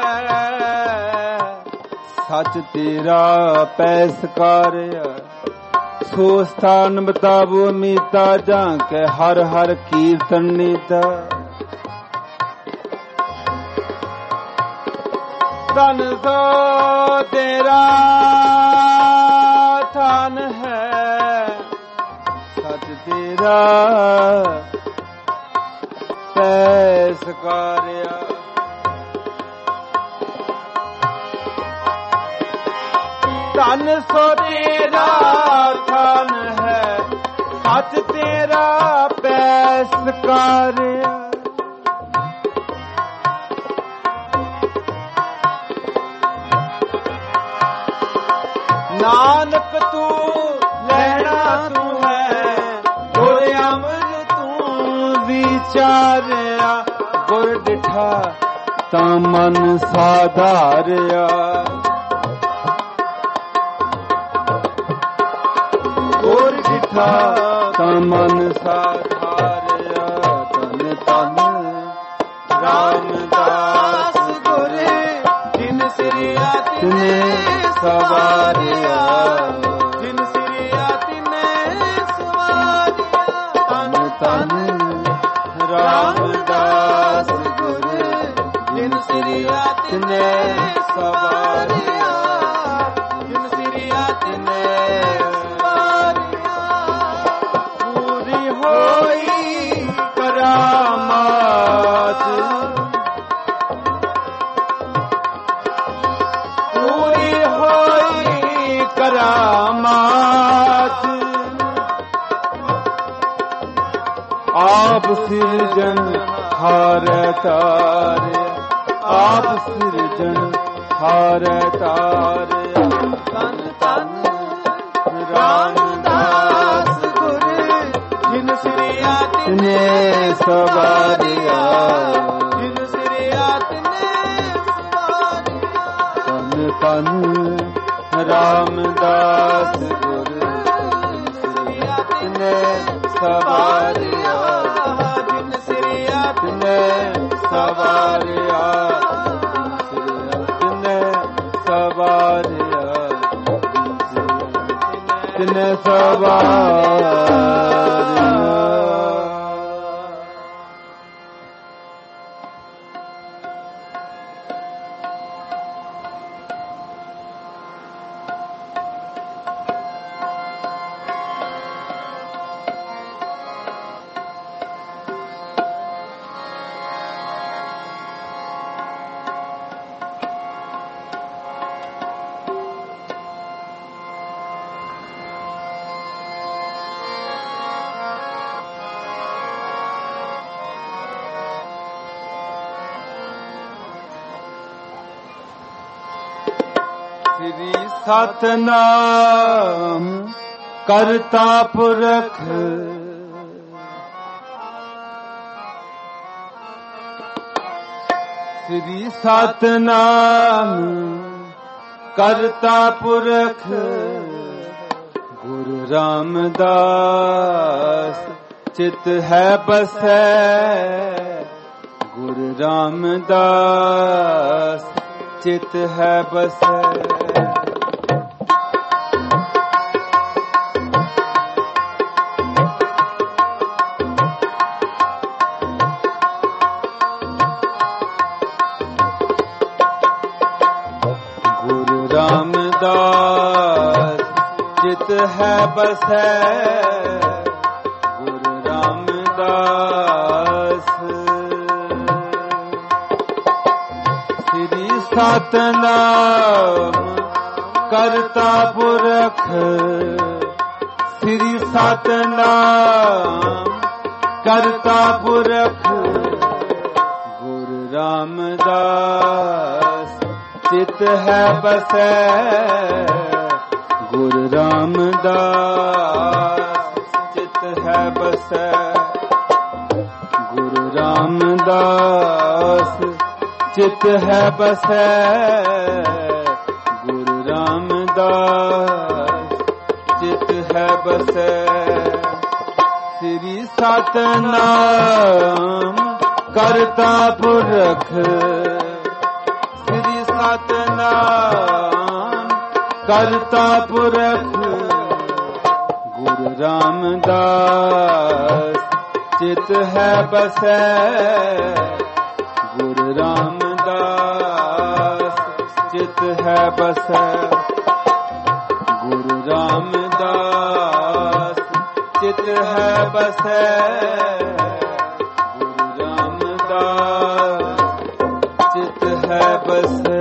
[SPEAKER 1] ਸੱਚ ਤੇਰਾ ਪੈਸਕਾਰਿਆ ਸੋ ਸਥਾਨ ਬਤਾਵੋ ਮੀਤਾ ਜਾਂ ਕੇ ਹਰ ਹਰ ਕੀਰਤਨ ਨੀਤਾ ਤਨ ਸੋ ਤੇਰਾ ਥਾਨ ਹੈ ਸੱਚ ਤੇਰਾ ਪੈਸਕਾਰਿਆ ਤਨ ਸੋ ਤੇਰਾ ਥਾਨ ਹੈ ਸੱਚ ਤੇਰਾ ਪੈਸਕਾਰਿਆ ਨਾਨਕ ਤੂੰ ਲੈਣਾ ਤੂੰ ਹੈ ਗੁਰ ਅੰਮ੍ਰਿਤ ਤੂੰ ਵਿਚਾਰਿਆ ਗੁਰ ਡਿਠਾ ਤਾਂ ਮਨ ਸਾਧਾਰਿਆ ਗੁਰ ਡਿਠਾ ਤਾਂ ਮਨ ਸਾਧਾਰਿਆ ਤਨ ਤਨ ਰਾਮਦਾਸ ਗੁਰ ਜਿਨ ਸਿਰਿਆ ਤਿਨੇ ਸਵਾਰਿਆ ਜਿਨ ਸਿਰਿਆ ਤਿਨੇ ਸਵਾਰਿਆ ਤਨ ਤਨ ਰਾਮਦਾਸ ਗੁਰ ਜਿਨ ਸਿਰਿਆ ਤਿਨੇ ਸਵਾਰਿਆ ਜਿਨ ਸਿਰਿਆ ਤਿਨੇ ਸਵਾਰਿਆ ਪੂਰੀ ਹੋਈ ਕਰਾਮਾਤ ਕਰਾਮਾਤ ਆਪ ਸਿਰਜਣ ਹਾਰੇ ਤਾਰਿਆ ਆਪ ਸਿਰਜਣ ਹਾਰੇ ਤਾਰਿਆ ਤਨ ਤਨ ਰਾਮਦਾਸ ਗੁਰ ਜਿਨ ਸਿਰਿਆ ਤਿਨੇ ਸਵਾਰਿਆ ਜਿਨ ਸਿਰਿਆ ਤਿਨੇ ਸਵਾਰਿਆ ਤਨ ਤਨ ਰਾਮਦਾਸ ਗੁਰ ਤਿਨੇ ਸਵਾਰਿਆ ਜਿਨ ਸਿਰਿਆ ਤਿਨੇ ਸਵਾਰਿਆ ਤਿਨੇ ਸਵਾਰਿਆ ਤਿਨੇ ਸਵਾਰਿਆ ਸ੍ਰੀ ਸਤਨਾਮ ਕਰਤਾ ਪੁਰਖ ਸ੍ਰੀ ਸਤਨਾਮ ਕਰਤਾ ਪੁਰਖ ਗੁਰੂ ਰਾਮਦਾਸ ਚਿਤ ਹੈ ਬਸੈ ਗੁਰੂ ਰਾਮਦਾਸ ਚਿਤ ਹੈ ਬਸੈ ਗੁਰੂ ਰਾਮਦਾਸ ਚਿਤ ਹੈ ਬਸੈ ਗੁਰੂ ਰਾਮਦਾਸ ਸ੍ਰੀ सतनाम करता पुरख, श्री सतनाम करता पुरख, गुरु रामदास चित है बसै, गुरु रामदास चित है बसै, गुरु रामदास चित है बसै, गुरु रामदास चित है बसै, श्री सतनाम करता पुरख, श्री सतनाम करता पुरख, गुरु रामदास चित है बसै, गुरु रामदास चित है बसै, गुरु रामदास चित है बसै, गुरु रामदास चित है बसै।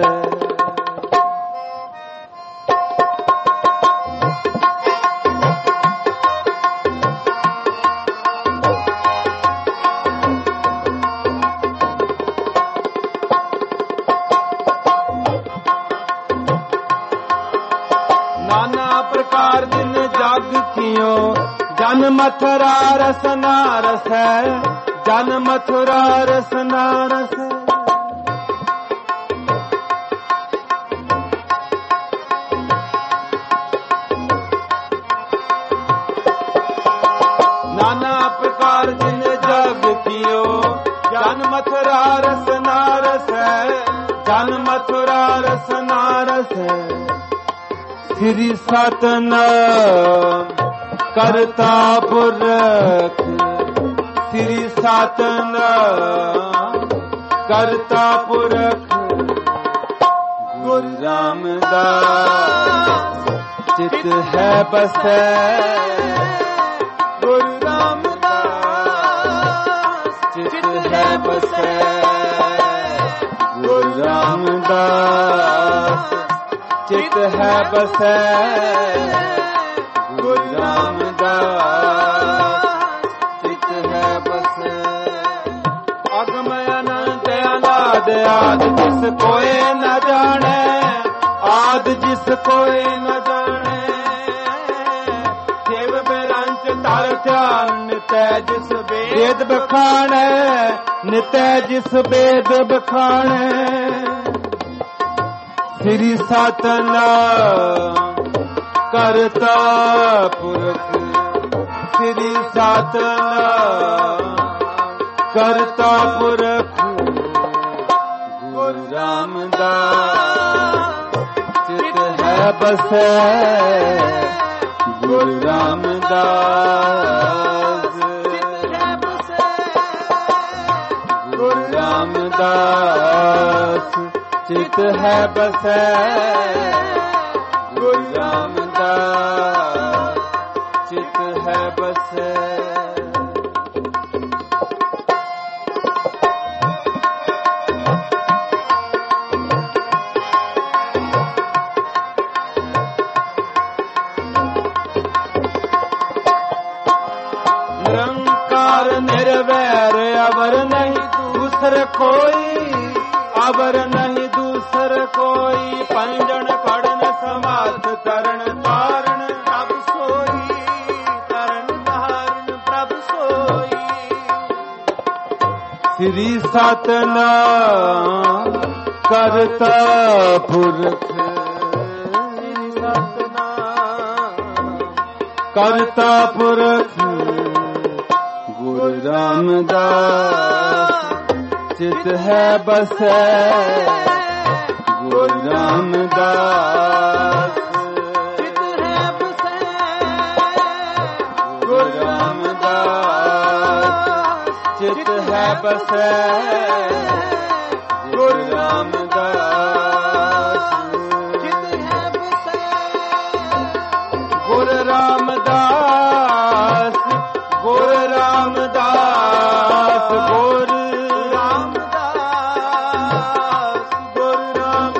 [SPEAKER 1] नाना प्रकार दिन जाग कियो, जन मथुरा रसना रस है, जन मथुरा रसना रस है। नाना प्रकार दिन जग कियो, जन मथुरा रसना रस है, जन मथुरा रसना रस है, श्री सतनाम करता पुरख, श्री सतनाम करता पुरख, गुरु रामदास चित है बसै, गुरु रामदास चित है बसै, गुरु रामदास चित है बसै, गुरु रामदास चित है बसै। अगम अनंत अनाद आद जिस कोई न जाने, आद जिस कोई न जाने, देव बिरंच तार ध्यान नित्य जिस वेद बखाने, नित्य जिस वेद बखाने, श्री सतनाम करता पुरख, श्री सतनाम करता पुरख, गुरु रामदास चित है बसै, गुरु रामदास चित है बसै, गुरु रामदास चित है बसै, गुरु रामदास चित है बसै। निरंकार निर्वैर अवर नहीं दूसर कोई, अवर नहीं दूसर कोई, पंजन कड़न समात तरण तारण प्रभ सोई, तरण तारण प्रभ सोई, श्री सतनाम करता पुरख, श्री सतनाम करता पुरख, गुरु रामदास चित है बसै, गुरु रामदास चित है बसै, गुरु रामदास चित है बसै, गुरु रामदास चित है बसै, गुरु रामदास, गुरु रामदास, गुरु रामदास, गुरु रामदास,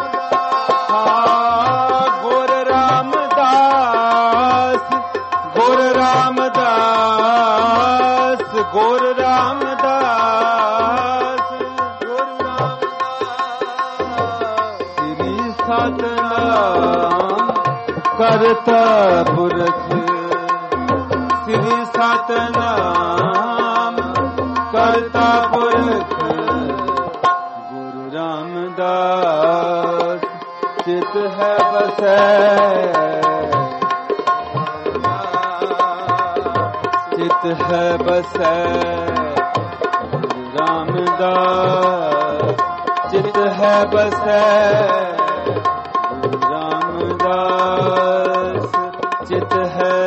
[SPEAKER 1] ਕਰਤਾ ਪੁਰਖ ਸ੍ਰੀ ਸਤਨਾਮ ਕਰਤਾ ਪੁਰਖ ਗੁਰੂ ਰਾਮਦਾਸ ਚਿਤ ਹੈ ਬਸੈ ਚਿਤ ਹੈ ਬਸੈ ਗੁਰੂ ਰਾਮਦਾਸ ਚਿਤ ਹੈ ਬਸੈ ਗੁਰੂ ਰਾਮਦਾਸ ਚਿਤ ਹੈ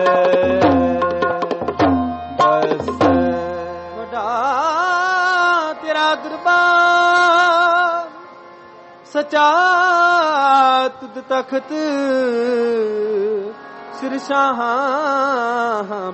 [SPEAKER 1] ਬਸੈ
[SPEAKER 2] ਵੱਡਾ ਤੇਰਾ ਦਰਬਾਰ ਸਚਾ ਤੁਧ ਤਖਤ ਸਿਰ ਸ਼ਾਹਾਂ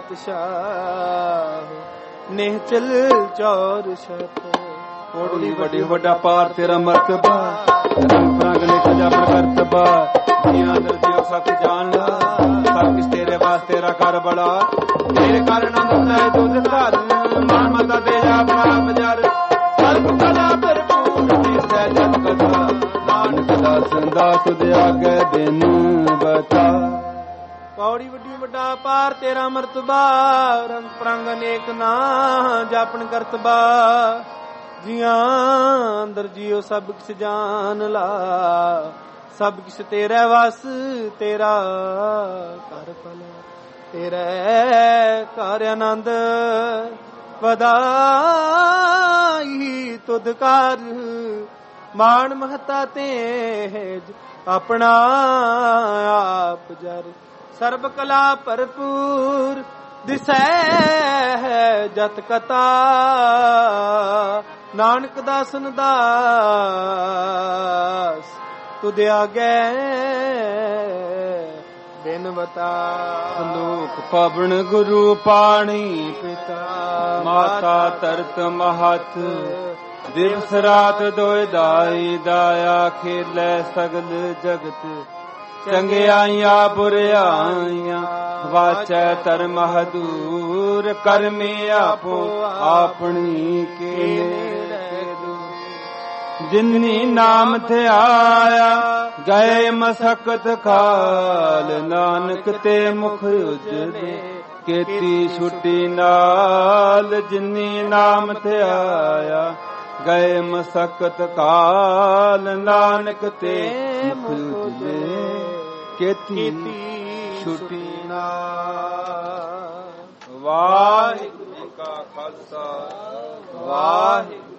[SPEAKER 2] ਪਾਤਸ਼ਾਹ ਨਿਹਚਲ ਚੌਰ ਛਤ
[SPEAKER 1] ਕੋੜੀ ਵੱਡੀ ਵੱਡਾ ਪਾਰ ਤੇਰਾ ਮਰਤਬਾ ਰੰਗ ਪ੍ਰੰਗ ਨੇ ਖਜਾ ਪ੍ਰਕਰਤਬਾ ਜੀਆਂ ਦਰ ਜਿਉ ਸਭ ਜਾਣ ਲਾ ਸਭ ਕਿਸ ਤੇਰੇ ਵਾਸਤੇ ਰਾ ਕਰ ਬੜਾ ਤੇਰੇ ਕਾਰਨ ਆਨੰਦ ਹੈ ਦੁੱਧ ਧਰ ਮਾਨ ਮਤਾ ਦੇ ਜਾ ਬਣਾ ਬਜਰ ਸਰਬ ਕਲਾ ਭਰਪੂਰ ਦੀ ਸਹਿਜਤ ਕਥਾ ਨਾਨਕ ਦਾਸ ਦਾ ਸੁਧ ਆਗੇ ਦਿਨ ਬਤਾ
[SPEAKER 2] ਪੌੜੀ ਵੱਡੀ ਵੱਡਾ ਪਾਰ ਤੇਰਾ ਮਰਤਬਾ ਰੰਗ ਪ੍ਰੰਗ ਅਨੇਕ ਨਾ ਜਾਪਣ ਕਰਤਬਾ ਜੀਆਂ ਅੰਦਰ ਜਿਉ ਸਭ ਕਿਛ ਜਾਣ ਲਾ ਸਭ ਕਿਛ ਤੇਰਾ ਵਸ ਤੇਰਾ ਕਰ ਭਲ ਤੇਰੇ ਘਰ ਆਨੰਦ ਵਧਾਈ ਤੁਧ ਕਰ ਮਾਣ ਮਹਤਾ ਤੇਜ ਆਪਣਾ ਆਪ ਜਰ ਸਰਬ ਕਲਾ ਭਰਪੂਰ ਦਿਸੈ ਜਤ ਕਤਾ ਨਾਨਕ ਦਾਸਨ ਦਾਸ ਤੁਧ ਆਗੇ ਬਿਨਵਤਾ
[SPEAKER 1] ਸੰਦੂਕ ਪਵਨ ਗੁਰੂ ਪਾਣੀ ਪਿਤਾ ਮਾਤਾ ਤਰਤ ਮਹਤ ਦਿਵਸ ਰਾਤ ਦੋਇ ਦਾਈ ਦਾਇਆ ਖੇਲੇ ਸਗਲ ਜਗਤ ਚੰਗਿਆਈਆਂ ਬੁਰਿਆਈਆਂ ਵਾਚੈ ਧਰਮ ਹਦੂਰ ਕਰਮੀ ਆਪੋ ਆਪਣੀ ਕੇ ਜਿਨਨੀ ਨਾਮ ਧਿਆਇਆ ਗਏ ਮਸਕਤ ਖਾਲ ਨਾਨਕ ਤੇ ਮੁਖ ਉਜਲੇ ਕੀਤੀ ਛੁੱਟੀ ਨਾਲ ਜਿਨਨੀ ਨਾਮ ਧਿਆਇਆ ਗਏ ਮਸਕਤ ਕਾਲ ਨਾਨਕ ਤੇ ਮੁਖ ਉਜਲੇ ਕੀਤੀ ਛੁੱਟੀ ਨਾਲ ਵਾਹਿਗੁਰੂ ਜੀ ਕਾ ਖਾਲਸਾ ਵਾਹਿਗੁਰੂ